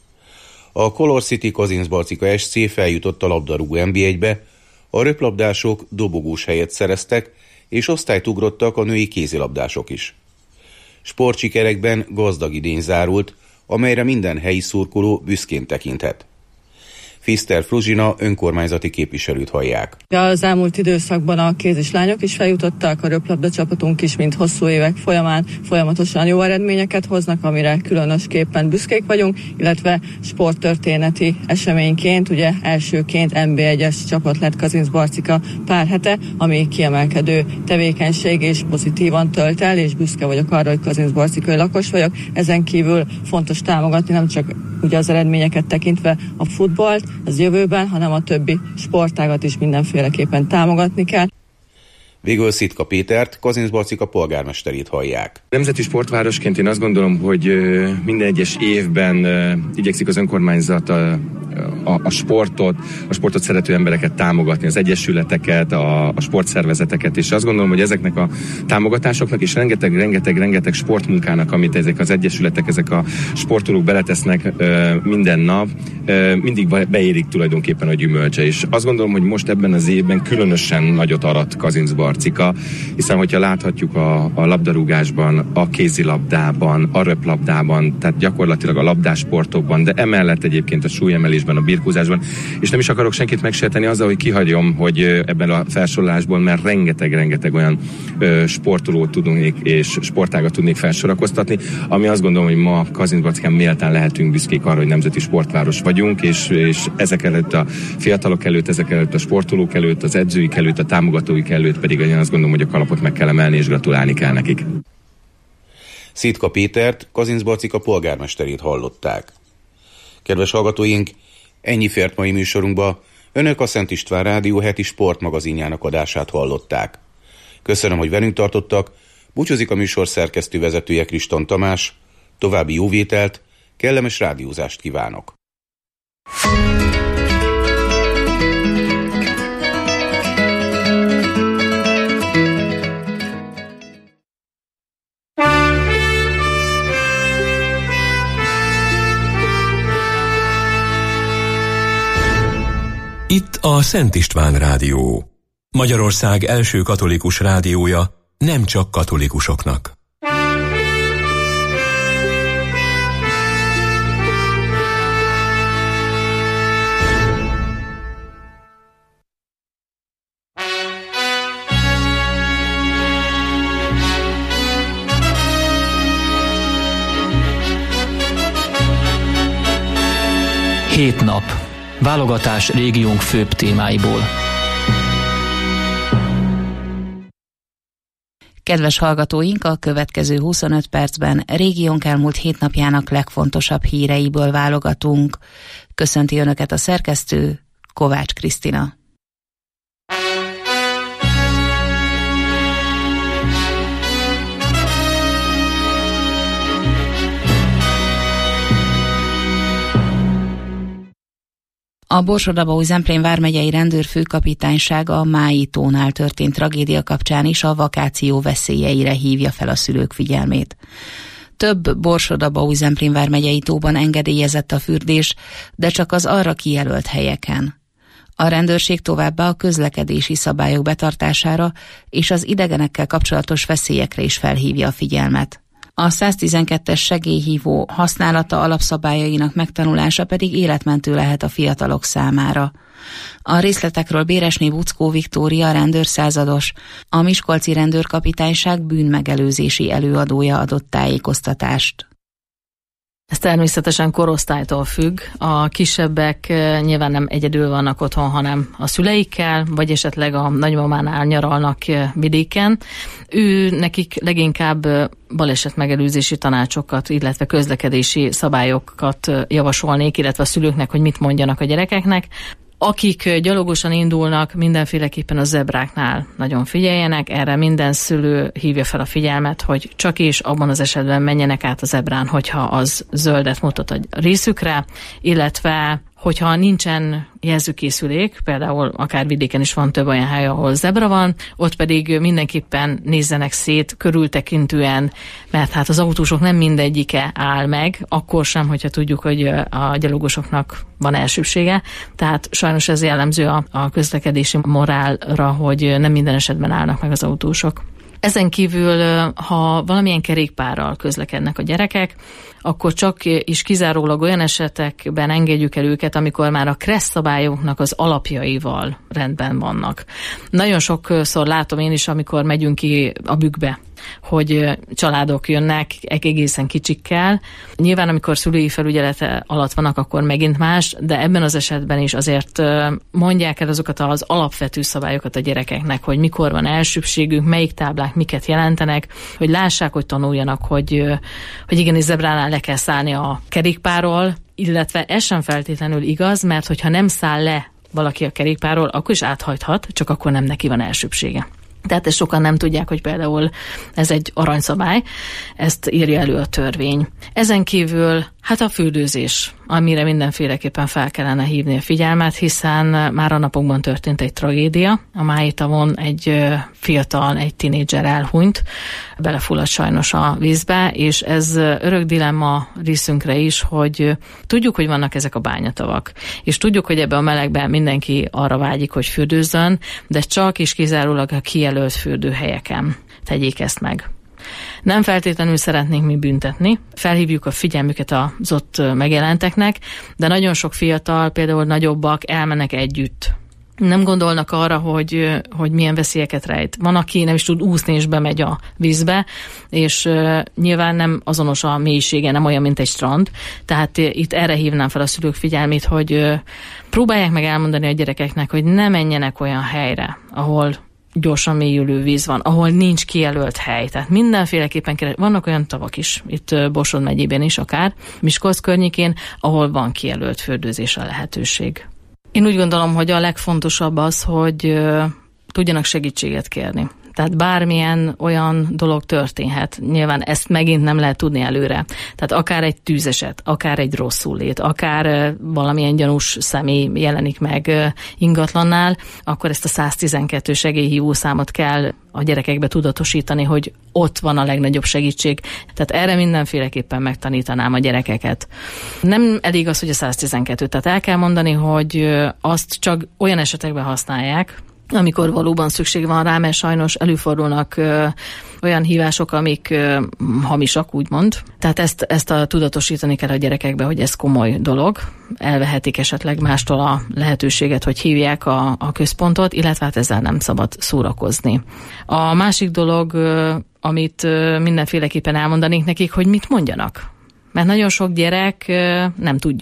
A Color City Kazincbarcika SC feljutott a labdarúgó NB1-be, a röplabdások dobogós helyet szereztek, és osztályt ugrottak a női kézilabdások is. Sportsikerekben gazdag idény zárult, amelyre minden helyi szurkoló büszkén tekinthet. Fiszter Fruzsina önkormányzati képviselőt hallják. Az elmúlt időszakban a kézislányok is feljutottak, a röplabda csapatunk is, mint hosszú évek folyamán folyamatosan jó eredményeket hoznak, amire különösképpen büszkék vagyunk, illetve sporttörténeti eseményként, ugye elsőként NB1-es csapat lett Kazincbarcika pár hete, ami kiemelkedő tevékenység és pozitívan tölt el, és büszke vagyok arra, hogy kazincbarcikai lakos vagyok. Ezen kívül fontos támogatni nem csak ugye az eredményeket tekintve a futballt az jövőben, hanem a többi sportágat is mindenféleképpen támogatni kell. Végül Szitka Pétert, Kazincbarcika polgármesterét hallják. Nemzeti sportvárosként én azt gondolom, hogy minden egyes évben igyekszik az önkormányzat a sportot szerető embereket támogatni, az egyesületeket, a sportszervezeteket, és azt gondolom, hogy ezeknek a támogatásoknak és rengeteg sportmunkának, amit ezek az egyesületek, ezek a sportolók beletesznek minden nap, mindig beérik tulajdonképpen a gyümölcse, és azt gondolom, hogy most ebben az évben különösen nagyot arat Kazincbarcika, hiszen hogyha láthatjuk a labdarúgásban, a kézilabdában, a röplabdában, tehát gyakorlatilag a labdásportokban, de emellett egyébként a súlyemelésben, a birkózásban, és nem is akarok senkit megsérteni azzal, hogy kihagyom, hogy ebben a felsorolásból, mert rengeteg olyan sportolót tudnék és sportágat tudnék felsorakoztatni, ami azt gondolom, hogy ma Kazincbarcikán méltán lehetünk büszkék arra, hogy nemzeti sportváros vagyunk, és ezek előtt a fiatalok előtt, ezek előtt a sportolók előtt, az edzőik előtt, a támogatóik előtt pedig én azt gondolom, hogy a kalapot meg kell emelni, és gratulálni kell nekik. Szitka Pétert, Kazincbarcika polgármesterét hallották. Kedves hallgatóink, ennyi fért mai műsorunkba. Önök a Szent István Rádió heti sportmagazinjának adását hallották. Köszönöm, hogy velünk tartottak. Búcsúzik a műsor szerkesztő vezetője Kriston Tamás. További jó vételt, kellemes rádiózást kívánok. Itt a Szent István Rádió. Magyarország első katolikus rádiója, nem csak katolikusoknak. 7 nap. Válogatás régiónk főbb témáiból. Kedves hallgatóink, a következő 25 percben régiónk elmúlt 7 napjának legfontosabb híreiből válogatunk. Köszönti Önöket a szerkesztő, Kovács Krisztina. A Borsod-Abaúj-Zemplén vármegyei rendőrfőkapitánysága a Mályi tónál történt tragédia kapcsán is a vakáció veszélyeire hívja fel a szülők figyelmét. Több Borsod-Abaúj-Zemplén vármegyei tóban engedélyezett a fürdés, de csak az arra kijelölt helyeken. A rendőrség továbbá a közlekedési szabályok betartására és az idegenekkel kapcsolatos veszélyekre is felhívja a figyelmet. A 112-es segélyhívó használata alapszabályainak megtanulása pedig életmentő lehet a fiatalok számára. A részletekről Béresné Buckó Viktória, rendőrszázados, a Miskolci Rendőrkapitányság bűnmegelőzési előadója adott tájékoztatást. Ez természetesen korosztálytól függ. A kisebbek nyilván nem egyedül vannak otthon, hanem a szüleikkel, vagy esetleg a nagymamánál nyaralnak vidéken. Nekik leginkább balesetmegelőzési tanácsokat, illetve közlekedési szabályokat javasolnék, illetve a szülőknek, hogy mit mondjanak a gyerekeknek. Akik gyalogosan indulnak, mindenféleképpen a zebráknál nagyon figyeljenek, erre minden szülő hívja fel a figyelmet, hogy csak is abban az esetben menjenek át a zebrán, hogyha az zöldet mutat a részükre, illetve hogyha nincsen jelzőkészülék, például akár vidéken is van több olyan hely, ahol zebra van, ott pedig mindenképpen nézzenek szét körültekintően, mert hát az autósok nem mindegyike áll meg, akkor sem, hogyha tudjuk, hogy a gyalogosoknak van elsőbsége. Tehát sajnos ez jellemző a közlekedési morálra, hogy nem minden esetben állnak meg az autósok. Ezen kívül, ha valamilyen kerékpárral közlekednek a gyerekek, akkor csak is kizárólag olyan esetekben engedjük el őket, amikor már a kressz szabályoknak az alapjaival rendben vannak. Nagyon sokszor látom én is, amikor megyünk ki a bükkbe, hogy családok jönnek egészen kicsikkel. Nyilván, amikor szülői felügyelete alatt vannak, akkor megint más, de ebben az esetben is azért mondják el azokat az alapvető szabályokat a gyerekeknek, hogy mikor van elsőbségük, melyik táblák miket jelentenek, hogy lássák, hogy tanuljanak, hogy igenis zebránál le kell szállni a kerékpárról, illetve ez sem feltétlenül igaz, mert hogyha nem száll le valaki a kerékpárról, akkor is áthajthat, csak akkor nem neki van elsőbsége. Tehát ezt sokan nem tudják, hogy például ez egy aranyszabály, ezt írja elő a törvény. Ezen kívül hát a fürdőzés, amire mindenféleképpen fel kellene hívni a figyelmet, hiszen már a napokban történt egy tragédia. A Mályi tavon egy fiatal, egy tinédzser elhunyt, belefulladt sajnos a vízbe, és ez örök dilemma részünkre is, hogy tudjuk, hogy vannak ezek a bányatavak, és tudjuk, hogy ebben a melegben mindenki arra vágyik, hogy fürdőzzön, de csak és kizárólag a kijelölt fürdőhelyeken tegyék ezt meg. Nem feltétlenül szeretnénk mi büntetni, felhívjuk a figyelmüket az ott megjelenteknek, de nagyon sok fiatal, például nagyobbak elmennek együtt. Nem gondolnak arra, hogy milyen veszélyeket rejt. Van, aki nem is tud úszni, és bemegy a vízbe, és nyilván nem azonos a mélysége, nem olyan, mint egy strand. Tehát itt erre hívnám fel a szülők figyelmét, hogy próbálják meg elmondani a gyerekeknek, hogy ne menjenek olyan helyre, ahol gyorsan mélyülő víz van, ahol nincs kijelölt hely. Tehát mindenféleképpen vannak olyan tavak is, itt Borsod megyében is akár, Miskolc környékén, ahol van kijelölt fürdőzésre lehetőség. Én úgy gondolom, hogy a legfontosabb az, hogy tudjanak segítséget kérni. Tehát bármilyen olyan dolog történhet. Nyilván ezt megint nem lehet tudni előre. Tehát akár egy tűzeset, akár egy rosszulét, akár valamilyen gyanús személy jelenik meg ingatlannál, akkor ezt a 112 segélyhívó számot kell a gyerekekbe tudatosítani, hogy ott van a legnagyobb segítség. Tehát erre mindenféleképpen megtanítanám a gyerekeket. Nem elég az, hogy a 112, tehát el kell mondani, hogy azt csak olyan esetekben használják, amikor valóban szükség van rá, mert sajnos előfordulnak olyan hívások, amik hamisak, úgymond. Tehát ezt tudatosítani kell a gyerekekbe, hogy ez komoly dolog. Elvehetik esetleg mástól a lehetőséget, hogy hívják a központot, illetve hát ezzel nem szabad szórakozni. A másik dolog, amit mindenféleképpen elmondanék nekik, hogy mit mondjanak. Mert nagyon sok gyerek nem tudja,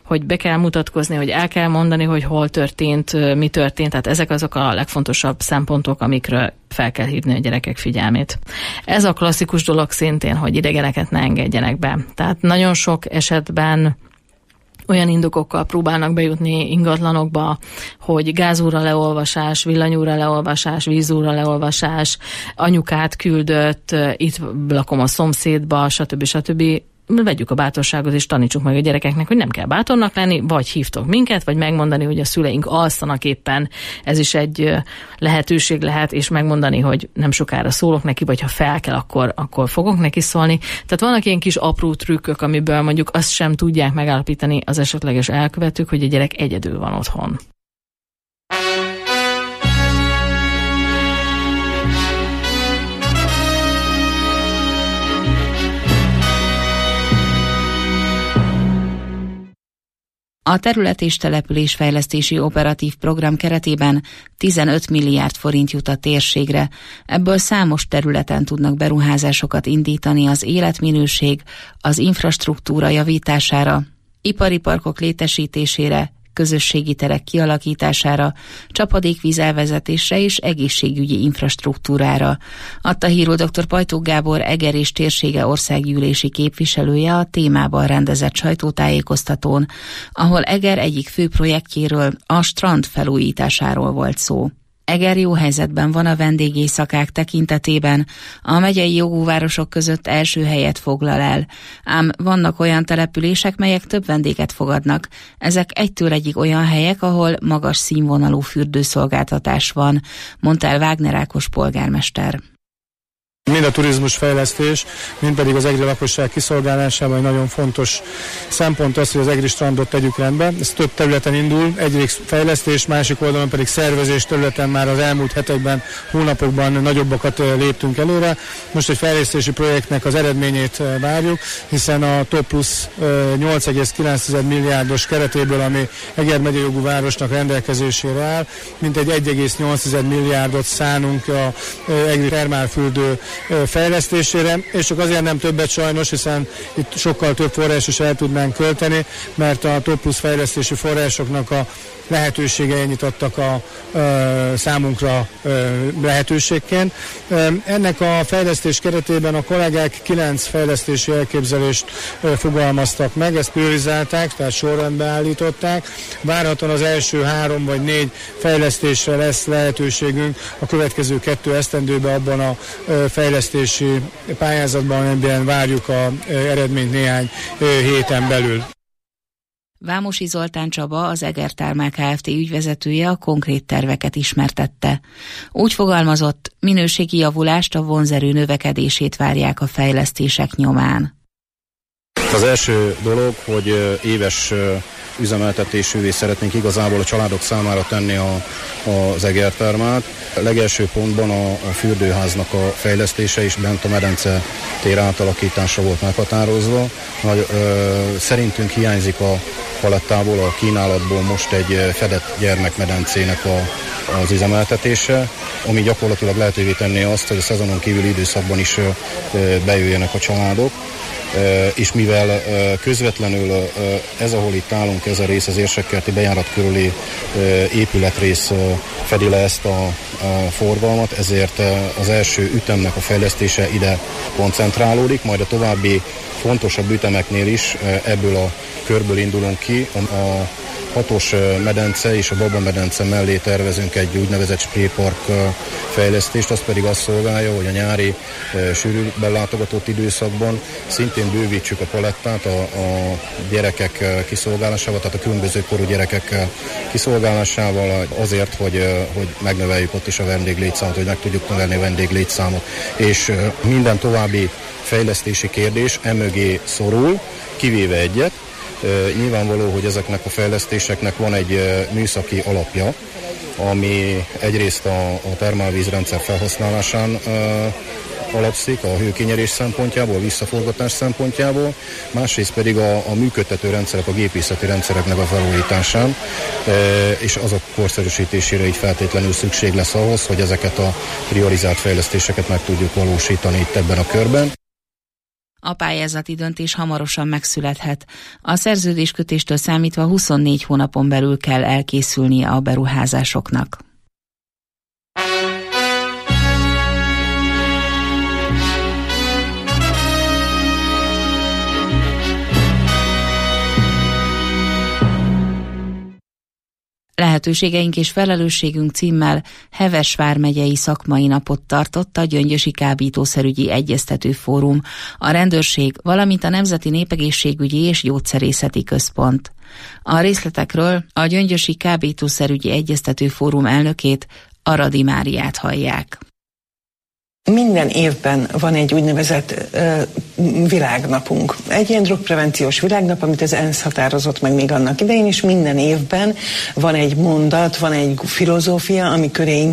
hogy be kell mutatkozni, hogy el kell mondani, hogy hol történt, mi történt. Tehát ezek azok a legfontosabb szempontok, amikről fel kell hívni a gyerekek figyelmét. Ez a klasszikus dolog szintén, hogy idegeneket ne engedjenek be. Tehát nagyon sok esetben olyan indokokkal próbálnak bejutni ingatlanokba, hogy gázúra leolvasás, villanyúra leolvasás, vízúra leolvasás, anyukát küldött, itt lakom a szomszédba, stb. Vegyük a bátorságot, és tanítsuk meg a gyerekeknek, hogy nem kell bátornak lenni, vagy hívtok minket, vagy megmondani, hogy a szüleink alszanak éppen, ez is egy lehetőség lehet, és megmondani, hogy nem sokára szólok neki, vagy ha fel kell, akkor fogok neki szólni. Tehát vannak ilyen kis apró trükkök, amiből mondjuk azt sem tudják megállapítani az esetleges elkövetők, hogy a gyerek egyedül van otthon. A terület- és településfejlesztési operatív program keretében 15 milliárd forint jut a térségre, ebből számos területen tudnak beruházásokat indítani az életminőség, az infrastruktúra javítására, ipari parkok létesítésére, közösségi terek kialakítására, csapadékvíz elvezetésre és egészségügyi infrastruktúrára, adta hírul dr. Pajtók Gábor, Eger és térsége országgyűlési képviselője a témában rendezett sajtótájékoztatón, ahol Eger egyik fő projektjéről, a strand felújításáról volt szó. Eger jó helyzetben van a vendégéjszakák tekintetében, a megyei jogú városok között első helyet foglal el, ám vannak olyan települések, melyek több vendéget fogadnak. Ezek egytől egyig olyan helyek, ahol magas színvonalú fürdőszolgáltatás van, mondta el Wagner Ákos polgármester. Mind a turizmusfejlesztés, mind pedig az egri lakosság kiszolgálásában egy nagyon fontos szempont az, hogy az egri strandot tegyük rendbe. Ez több területen indul, egyrészt fejlesztés, másik oldalon pedig szervezés területen már az elmúlt hetekben, hónapokban nagyobbakat léptünk előre. Most egy fejlesztési projektnek az eredményét várjuk, hiszen a Top Plus 8,9 milliárdos keretéből, ami Eger megyei jogú városnak rendelkezésére áll, mintegy 1,8 milliárdot szánunk a egri termálfürdő fejlesztésére, és csak azért nem többet sajnos, hiszen itt sokkal több forrás is el tudnánk költeni, mert a Top Plus fejlesztési forrásoknak a lehetőségei nyitottak a számunkra lehetőségként. Ennek a fejlesztés keretében a kollégák 9 fejlesztési elképzelést fogalmaztak meg, ezt priorizálták, tehát sorrendbe állították. Várhatóan az első 3 vagy 4 fejlesztésre lesz lehetőségünk a következő 2 esztendőben abban a fejlesztési pályázatban, amiben várjuk az eredményt néhány héten belül. Vámosi Zoltán Csaba, az Eger Thermal Kft. Ügyvezetője a konkrét terveket ismertette. Úgy fogalmazott, minőségi javulást, a vonzerő növekedését várják a fejlesztések nyomán. Az első dolog, hogy éves üzemeltetésűvé szeretnénk igazából a családok számára tenni az Eger Thermalt. A legelső pontban a fürdőháznak a fejlesztése és bent a medence tér átalakítása volt meghatározva. Szerintünk hiányzik a palettából, a kínálatból most egy fedett gyermekmedencének az üzemeltetése, ami gyakorlatilag lehetővé tenné azt, hogy a szezonon kívüli időszakban is bejöjjenek a családok. És mivel közvetlenül ez, ahol itt állunk, ez a rész, az érsekkerti bejárat körüli épületrész fedi le ezt a forgalmat, ezért az első ütemnek a fejlesztése ide koncentrálódik, majd a további fontosabb ütemeknél is ebből a körből indulunk ki. A 6-os medence és a Baba medence mellé tervezünk egy úgynevezett sprépark fejlesztést, az pedig azt szolgálja, hogy a nyári sűrű belátogatott időszakban szintén bővítsük a palettát a gyerekek kiszolgálásával, tehát a különböző korú gyerekek kiszolgálásával azért, hogy megnöveljük ott is a vendéglétszámot, hogy meg tudjuk növelni a vendéglétszámot. És minden további fejlesztési kérdés emögé szorul, kivéve egyet. Nyilvánvaló, hogy ezeknek a fejlesztéseknek van egy műszaki alapja, ami egyrészt a termálvízrendszer felhasználásán alapszik, a hőkinyerés szempontjából, a visszaforgatás szempontjából, másrészt pedig a működtető rendszerek, a gépészeti rendszereknek a felújításán, és azok korszerűsítésére így feltétlenül szükség lesz ahhoz, hogy ezeket a priorizált fejlesztéseket meg tudjuk valósítani itt ebben a körben. A pályázati döntés hamarosan megszülethet. A szerződéskötéstől számítva 24 hónapon belül kell elkészülnie a beruházásoknak. Lehetőségeink és felelősségünk címmel Heves vármegyei szakmai napot tartott a Gyöngyösi Kábítószerügyi Egyeztető Fórum, a rendőrség, valamint a Nemzeti Népegészségügyi és Gyógyszerészeti Központ. A részletekről a Gyöngyösi Kábítószerügyi Egyeztető Fórum elnökét, Aradi Máriát hallják. Minden évben van egy úgynevezett világnapunk. Egy ilyen drogprevenciós világnap, amit az ENSZ határozott meg még annak idején, és minden évben van egy mondat, van egy filozófia, ami köré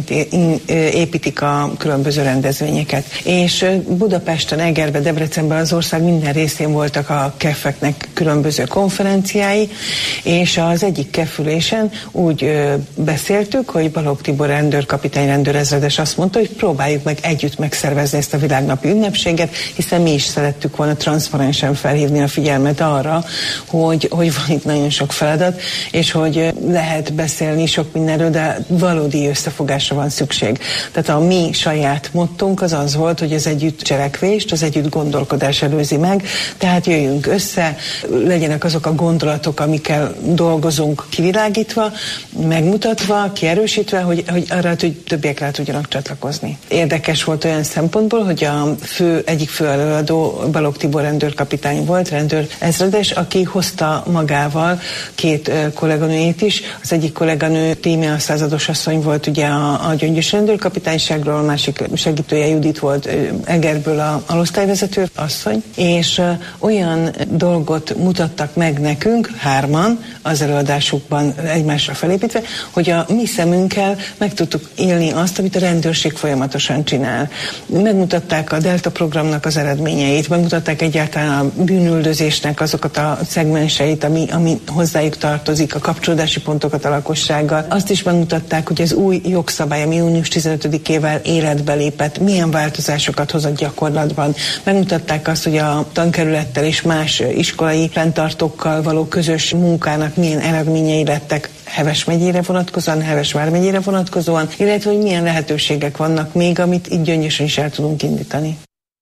építik a különböző rendezvényeket. És Budapesten, Egerben, Debrecenben, az ország minden részén voltak a KEF-eknek különböző konferenciái, és az egyik KEF-ülésen úgy beszéltük, hogy Balogh Tibor rendőrkapitány, rendőrezredes azt mondta, hogy próbáljuk meg együtt megszervezni ezt a világnapi ünnepséget, hiszen mi is szerettük volna transzparensen felhívni a figyelmet arra, hogy van itt nagyon sok feladat, és hogy lehet beszélni sok mindenről, de valódi összefogásra van szükség. Tehát a mi saját mottónk az az volt, hogy az együtt cselekvést, az együtt gondolkodás előzi meg, tehát jöjjünk össze, legyenek azok a gondolatok, amikkel dolgozunk kivilágítva, megmutatva, kierősítve, hogy arra, hogy többiek rá tudjanak csatlakozni. Érdekes volt olyan szempontból, hogy a egyik fő előadó Balogh Tibor rendőrkapitány volt, rendőrezredes, aki hozta magával két kolléganőjét is. Az egyik kolléganő Tímea százados asszony volt ugye a Gyöngyös rendőrkapitányságról, a másik segítője Judit volt Egerből a alosztályvezető asszony, és olyan dolgot mutattak meg nekünk, hárman, az előadásukban egymásra felépítve, hogy a mi szemünkkel meg tudtuk élni azt, amit a rendőrség folyamatosan csinál. Megmutatták a Delta programnak az eredményeit, megmutatták egyáltalán a bűnüldözésnek azokat a szegmenseit, ami hozzájuk tartozik, a kapcsolódási pontokat a lakossággal. Azt is megmutatták, hogy az új jogszabály, ami június 15-ével életbe lépett, milyen változásokat hozott gyakorlatban. Megmutatták azt, hogy a tankerülettel és más iskolai fenntartókkal való közös munkának milyen eredményei lettek Heves megyére vonatkozóan, Heves vármegyére vonatkozóan, illetve hogy milyen lehetőségek vannak még, amit itt Gyöngyösen is el tudunk indítani.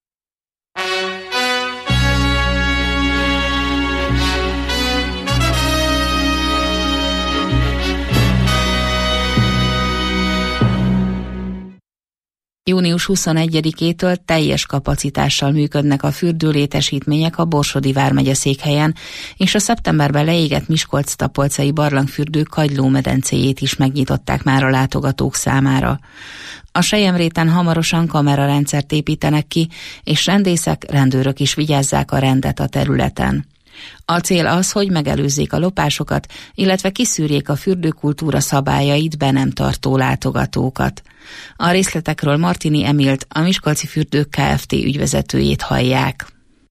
Június 21-től teljes kapacitással működnek a fürdőlétesítmények a Borsodi vármegye székhelyen, és a szeptemberben leégett Miskolc-Tapolcai barlangfürdő kagylómedencéjét is megnyitották már a látogatók számára. A Selyemréten hamarosan kamerarendszert építenek ki, és rendészek, rendőrök is vigyázzák a rendet a területen. A cél az, hogy megelőzzék a lopásokat, illetve kiszűrjék a fürdőkultúra szabályait be nem tartó látogatókat. A részletekről Martini Emilt, a Miskolci Fürdők Kft. Ügyvezetőjét hallják.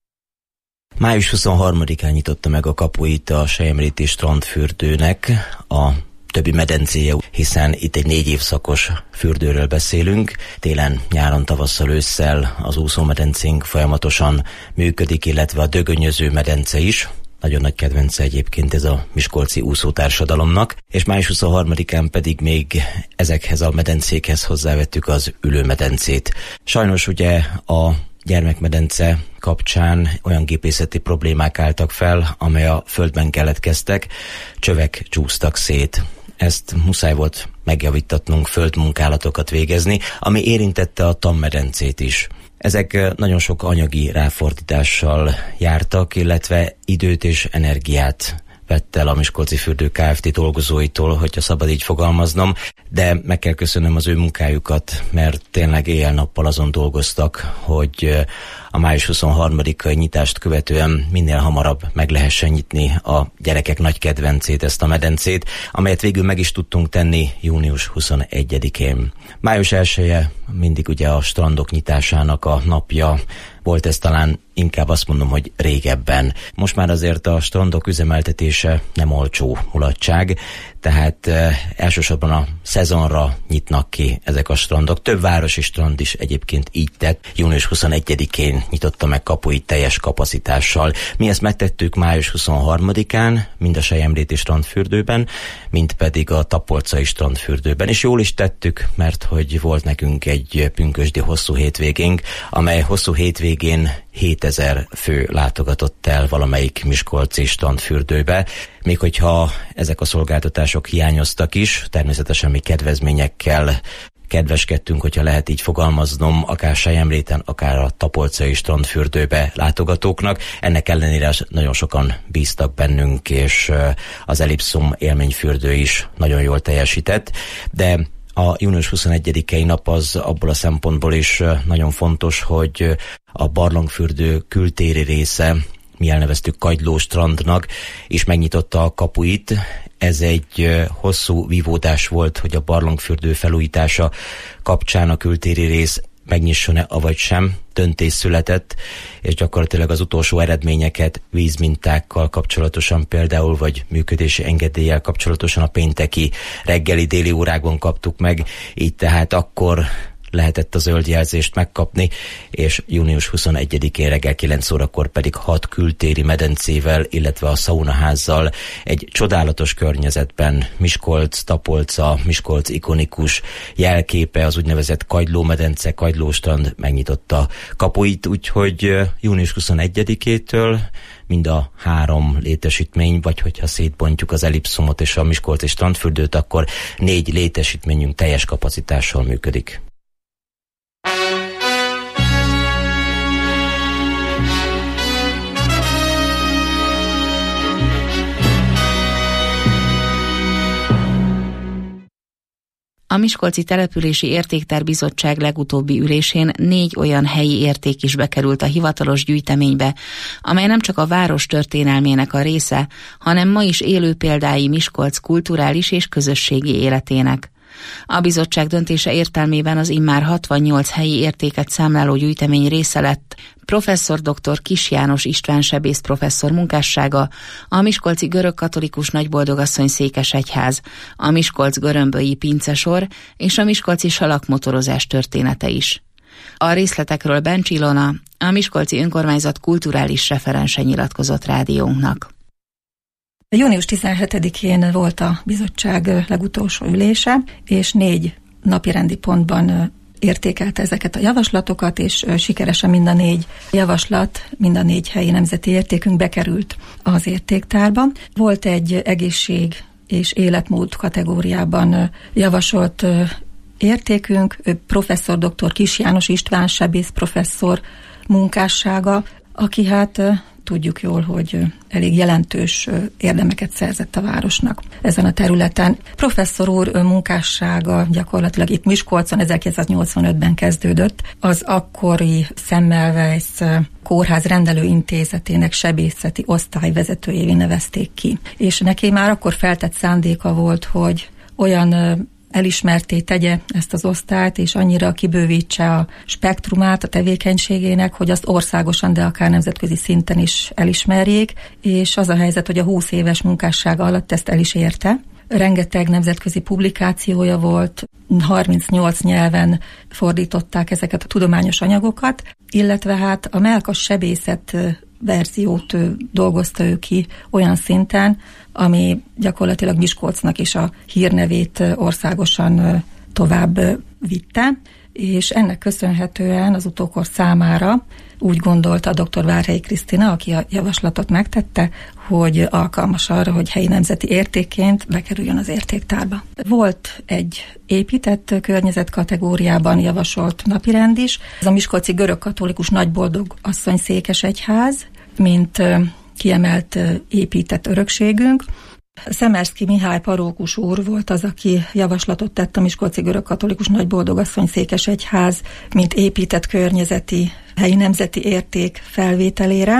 Május 23-án nyitotta meg a kapuit a Selyemréti strandfürdőnek a többi medencéje, hiszen itt egy 4 évszakos fürdőről beszélünk. Télen, nyáron, tavasszal, ősszel az úszómedencénk folyamatosan működik, illetve a dögönyöző medence is. Nagyon nagy kedvence egyébként ez a miskolci úszótársadalomnak, és május 23-án pedig még ezekhez a medencékhez hozzávettük az ülőmedencét. Sajnos ugye a gyermekmedence kapcsán olyan gépészeti problémák álltak fel, amely a földben keletkeztek, csövek csúsztak szét. Ezt muszáj volt megjavítatnunk, földmunkálatokat végezni, ami érintette a Tammedencét is. Ezek nagyon sok anyagi ráfordítással jártak, illetve időt és energiát vett el a Miskolci Fürdők Kft. Dolgozóitól, hogyha szabad így fogalmaznom, de meg kell köszönnöm az ő munkájukat, mert tényleg éjjel-nappal azon dolgoztak, hogy a május 23-ai nyitást követően minél hamarabb meg lehessen nyitni a gyerekek nagy kedvencét, ezt a medencét, amelyet végül meg is tudtunk tenni június 21-én. Május 1-e mindig ugye a strandok nyitásának a napja, volt ez talán inkább azt mondom, hogy régebben. Most már azért a strandok üzemeltetése nem olcsó mulatság, tehát elsősorban a szezonra nyitnak ki ezek a strandok. Több városi strand is egyébként így tett. Június 21-én nyitotta meg kapuit teljes kapacitással. Mi ezt megtettük május 23-án, mind a Selyemréti strandfürdőben, mind pedig a Tapolcai strandfürdőben. És jól is tettük, mert hogy volt nekünk egy pünkösdi hosszú hétvégénk, amely hosszú hétvégén 7000 fő látogatott el valamelyik miskolci strandfürdőbe. Még hogyha ezek a szolgáltatások hiányoztak is, természetesen mi kedvezményekkel kedveskedtünk, hogyha lehet így fogalmaznom, akár Selyemréten, akár a Tapolcai strandfürdőbe látogatóknak. Ennek ellenére nagyon sokan bíztak bennünk, és az Elipszum élményfürdő is nagyon jól teljesített, de a június 21-i nap az abból a szempontból is nagyon fontos, hogy a barlangfürdő kültéri része, mi elneveztük Kagyló strandnak, és megnyitotta a kapuit. Ez egy hosszú vívódás volt, hogy a barlangfürdő felújítása kapcsán a kültéri rész megnyisson-e, avagy sem. Döntés született, és gyakorlatilag az utolsó eredményeket vízmintákkal kapcsolatosan például, vagy működési engedéllyel kapcsolatosan a pénteki reggeli-déli órákban kaptuk meg, így tehát akkor lehetett a zöld jelzést megkapni, és június 21-én reggel 9 órakor pedig 6 kültéri medencével, illetve a szaunaházzal egy csodálatos környezetben Miskolc, Tapolca, Miskolc ikonikus jelképe, az úgynevezett Kagyló medence, Kagyló strand megnyitotta kapuit, úgyhogy június 21-től mind a 3 létesítmény, vagy hogyha szétbontjuk az Elipszumot és a miskolci strandfürdőt, akkor 4 létesítményünk teljes kapacitással működik. A Miskolci Települési Értéktárbizottság legutóbbi ülésén 4 olyan helyi érték is bekerült a hivatalos gyűjteménybe, amely nem csak a város történelmének a része, hanem ma is élő példái Miskolc kulturális és közösségi életének. A bizottság döntése értelmében az immár 68 helyi értéket számláló gyűjtemény része lett professzor dr. Kiss János István sebész professzor munkássága, a Miskolci Görögkatolikus Nagyboldogasszony székesegyház, a Miskolc-Görömbölyi pincesor és a Miskolci salakmotorozás története is. A részletekről Bencs Ilona, a Miskolci Önkormányzat kulturális referense nyilatkozott rádiónknak. Június 17-én volt a bizottság legutolsó ülése, és 4 napirendi pontban értékelte ezeket a javaslatokat, és sikeresen mind a 4 javaslat, mind a 4 helyi nemzeti értékünk bekerült az értéktárba. Volt egy egészség és életmód kategóriában javasolt értékünk, professzor dr. Kiss János István sebész professzor munkássága, aki hát tudjuk jól, hogy elég jelentős érdemeket szerzett a városnak ezen a területen. Professzor úr munkássága gyakorlatilag itt Miskolcon 1985-ben kezdődött. Az akkori Semmelweis Kórház rendelőintézetének sebészeti osztályvezetőjévé nevezték ki. És neki már akkor feltett szándéka volt, hogy olyan elismerté tegye ezt az osztályt, és annyira kibővítse a spektrumát a tevékenységének, hogy azt országosan, de akár nemzetközi szinten is elismerjék, és az a helyzet, hogy a 20 éves munkássága alatt ezt el is érte. Rengeteg nemzetközi publikációja volt, 38 nyelven fordították ezeket a tudományos anyagokat, illetve hát a mellkas sebészet verziót dolgozta ő ki olyan szinten, ami gyakorlatilag Miskolcnak is a hírnevét országosan tovább vitte, és ennek köszönhetően az utókor számára úgy gondolta a dr. Várhelyi Krisztina, aki a javaslatot megtette, hogy alkalmas arra, hogy helyi nemzeti értékként bekerüljön az értéktárba. Volt egy épített környezet kategóriában javasolt napirend is. Ez a Miskolci Görögkatolikus Nagyboldogasszony székesegyház, mint kiemelt épített örökségünk. Szemerszky Mihály parókus úr volt az, aki javaslatot tett a Miskolci Görögkatolikus Nagyboldogasszony székesegyház, mint épített környezeti helyi nemzeti érték felvételére,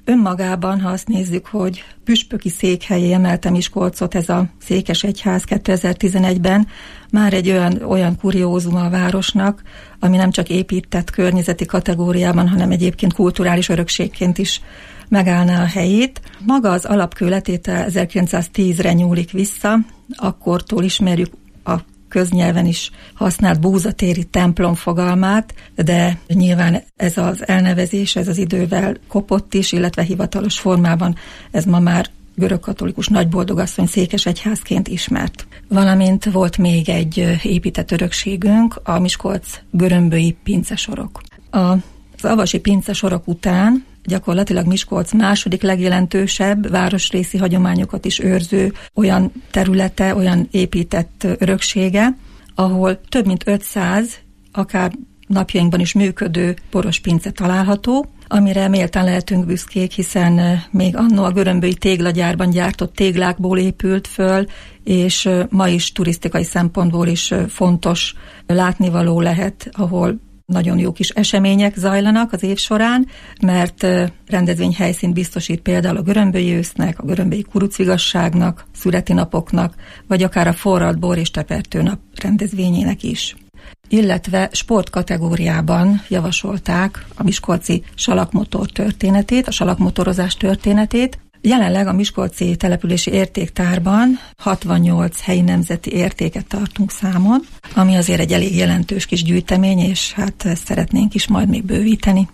Önmagában, ha azt nézzük, hogy püspöki székhelyé emelte Miskolcot ez a székesegyház 2011-ben, már egy olyan kuriózum a városnak, ami nem csak épített környezeti kategóriában, hanem egyébként kulturális örökségként is megállná a helyét. Maga az alapkőletétel 1910-re nyúlik vissza, akkortól ismerjük a köznyelven is használt búzatéri templom fogalmát, de nyilván ez az elnevezés, ez az idővel kopott is, illetve hivatalos formában ez ma már görögkatolikus nagyboldogasszony székesegyházként ismert. Valamint volt még egy épített örökségünk, a Miskolc-görömböi pincesorok. Az avasi pincesorok után gyakorlatilag Miskolc második legjelentősebb városrészi hagyományokat is őrző olyan területe, olyan épített öröksége, ahol több mint 500, akár napjainkban is működő boros pince található, amire méltán lehetünk büszkék, hiszen még annó a görömböi téglagyárban gyártott téglákból épült föl, és ma is turisztikai szempontból is fontos látnivaló lehet, ahol nagyon jó kis események zajlanak az év során, mert rendezvényhelyszínt biztosít például a görömböi ősznek, a görömböi kurucvigasságnak, születi napoknak, vagy akár a forralt bor és tepertőnap rendezvényének is. Illetve sportkategóriában javasolták a miskolci salakmotor történetét, a salakmotorozás történetét. Jelenleg a miskolci települési értéktárban 68 helyi nemzeti értéket tartunk számon, ami azért egy elég jelentős kis gyűjtemény, és hát ezt szeretnénk is majd még bővíteni.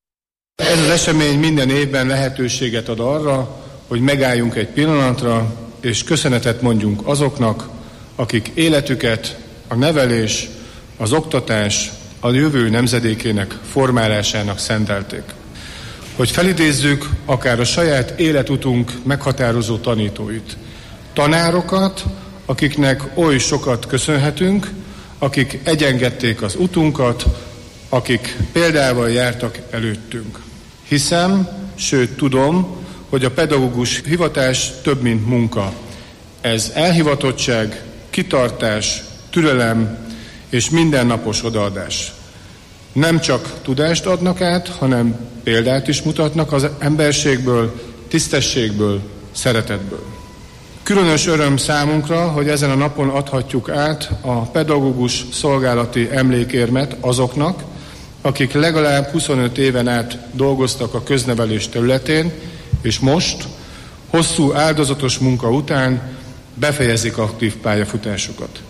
Ez az esemény minden évben lehetőséget ad arra, hogy megálljunk egy pillanatra, és köszönetet mondjunk azoknak, akik életüket a nevelés, az oktatás, a jövő nemzedékének formálásának szentelték. Hogy felidézzük akár a saját életutunk meghatározó tanítóit, tanárokat, akiknek oly sokat köszönhetünk, akik egyengedték az utunkat, akik példával jártak előttünk. Hiszem, sőt tudom, hogy a pedagógus hivatás több, mint munka. Ez elhivatottság, kitartás, türelem és mindennapos odaadás. Nem csak tudást adnak át, hanem példát is mutatnak az emberségből, tisztességből, szeretetből. Különös öröm számunkra, hogy ezen a napon adhatjuk át a pedagógus szolgálati emlékérmet azoknak, akik legalább 25 éven át dolgoztak a köznevelés területén, és most, hosszú áldozatos munka után befejezik aktív pályafutásukat.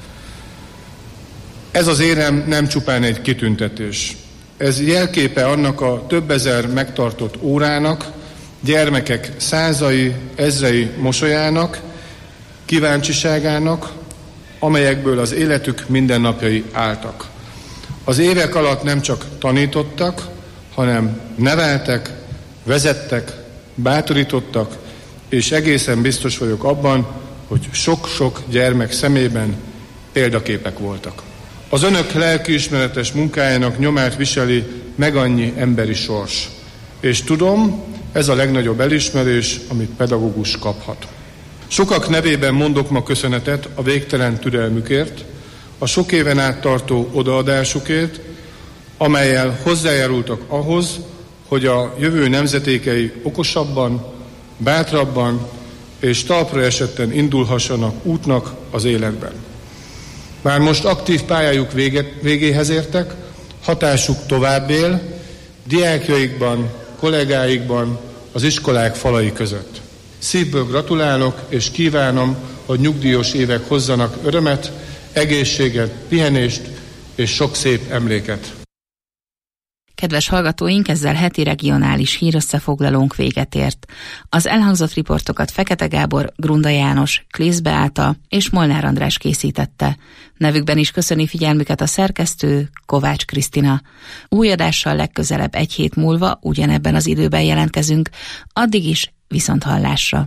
Ez az érem nem csupán egy kitüntetés. Ez jelképe annak a több ezer megtartott órának, gyermekek százai, ezrei mosolyának, kíváncsiságának, amelyekből az életük mindennapjai álltak. Az évek alatt nem csak tanítottak, hanem neveltek, vezettek, bátorítottak, és egészen biztos vagyok abban, hogy sok-sok gyermek szemében példaképek voltak. Az önök lelkiismeretes munkájának nyomát viseli meg annyi emberi sors. És tudom, ez a legnagyobb elismerés, amit pedagógus kaphat. Sokak nevében mondok ma köszönetet a végtelen türelmükért, a sok éven át tartó odaadásukért, amellyel hozzájárultak ahhoz, hogy a jövő nemzetékei okosabban, bátrabban és talpra esetten indulhassanak útnak az életben. Már most aktív pályájuk végéhez értek, hatásuk tovább él, diákjaikban, kollégáikban, az iskolák falai között. Szívből gratulálok, és kívánom, hogy nyugdíjas évek hozzanak örömet, egészséget, pihenést és sok szép emléket. Kedves hallgatóink, ezzel heti regionális hírösszefoglalónk véget ért. Az elhangzott riportokat Fekete Gábor, Grunda János, Klész Beáta és Molnár András készítette. Nevükben is köszöni figyelmüket a szerkesztő, Kovács Krisztina. Új adással legközelebb egy hét múlva ugyanebben az időben jelentkezünk, addig is viszonthallásra.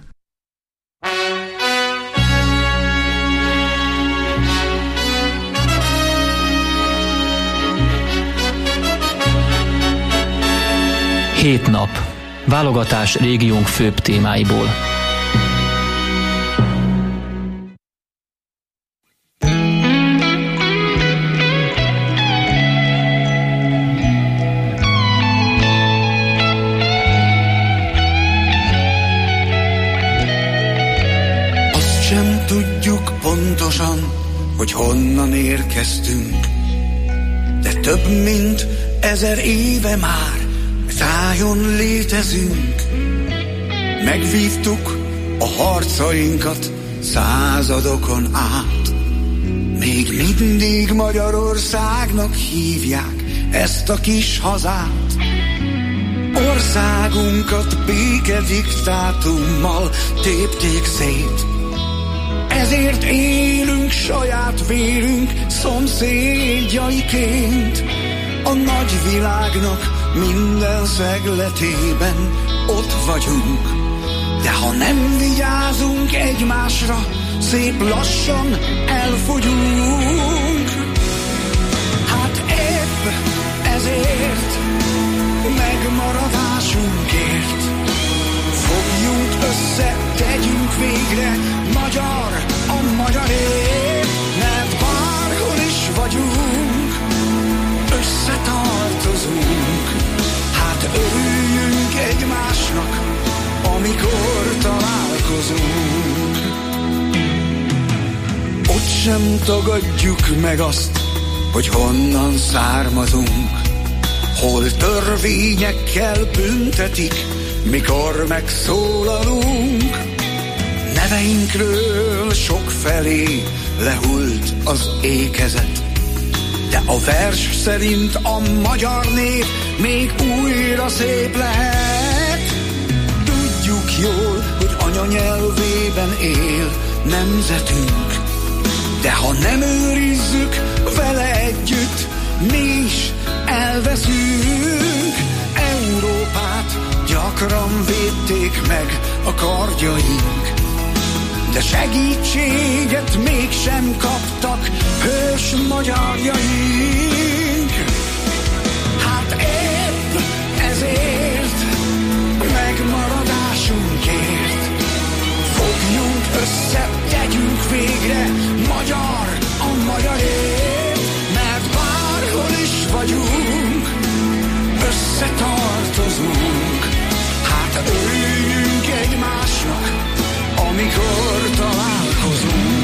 Hét nap. Válogatás régiónk főbb témáiból. pontosan, hogy honnan érkeztünk, de több mint 1000 éve már tájon létezünk. Megvívtuk a harcainkat századokon át, még mindig Magyarországnak hívják ezt a kis hazát. Országunkat békediktátummal tépték szét, ezért élünk saját vérünk szomszédjaiként. A nagy világnak minden szegletében ott vagyunk, de ha nem vigyázunk egymásra, szép lassan elfogyunk. Hát épp ezért megmaradásunkért fogjunk össze, tegyünk végre magyar a magyarért, mert bárhol is vagyunk, összetartozunk. Hát örüljünk egymásnak, amikor találkozunk. Ott sem tagadjuk meg azt, hogy honnan származunk, hol törvényekkel büntetik, mikor megszólalunk. Neveinkről sokfelé lehult az ékezet, de a vers szerint a magyar név még újra szép lehet. Tudjuk jól, hogy anyanyelvében él nemzetünk, de ha nem őrizzük vele együtt, mi is elveszünk. Európát gyakran védték meg a kardjaink, de segítséget mégsem kaptak hős magyarjaink. Hát épp ezért megmaradásunkért fogjunk össze, tegyünk végre magyar a magyarért, mert bárhol is vagyunk, összetartozunk. Hát örüljünk egymásnak, amikor találkozunk.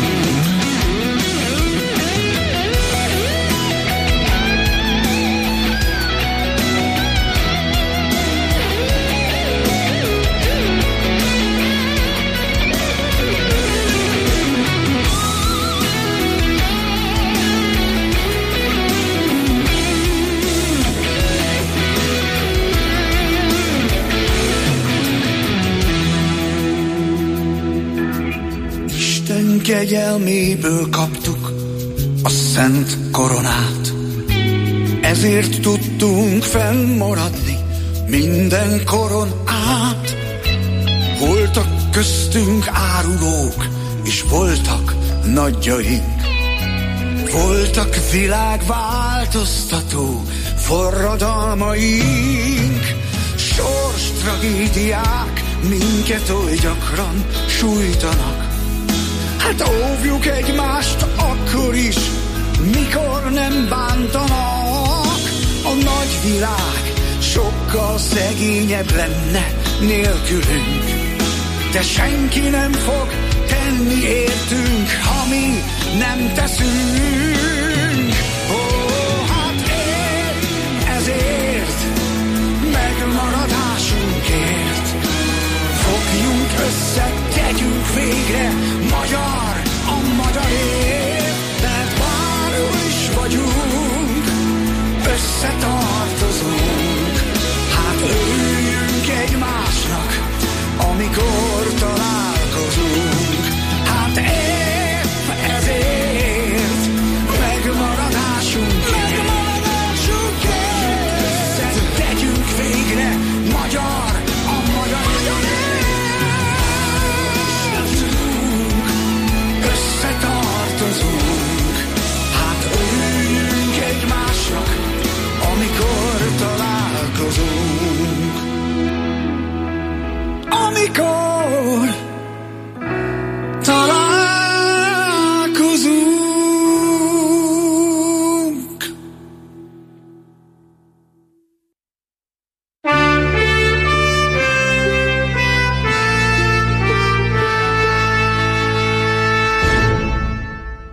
Kegyelméből kaptuk a szent koronát, ezért tudtunk fennmaradni minden koron át. Voltak köztünk árulók, és voltak nagyjaink, voltak világváltoztató forradalmaink. Sors tragédiák minket oly gyakran sújtanak, hát óvjuk egymást akkor is, mikor nem bántanak. A nagy világ sokkal szegényebb lenne nélkülünk, de senki nem fog tenni értünk, ha mi nem teszünk. Ó, hát épp ezért megmaradásunkért fogjunk össze, tegyünk végre magyar a magyarért, mert bárhol is vagyunk, összetartozunk. Hát örüljünk egymásnak, amikor találkozunk. Hát épp ezért megmaradásunkért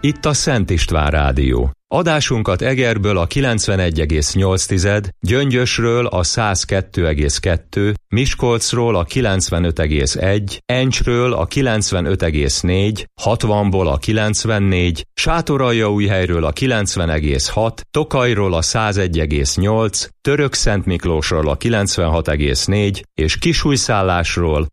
Itt a Szent István Rádió. Adásunkat Egerből a 91,8, Gyöngyösről a 102,2, Miskolcról a 95,1, Encsről a 95,4, 60-ból a 94, Sátoraljaújhelyről a 90,6, Tokajról a 101,8, Törökszentmiklósról a 96,4 és Kisújszállásról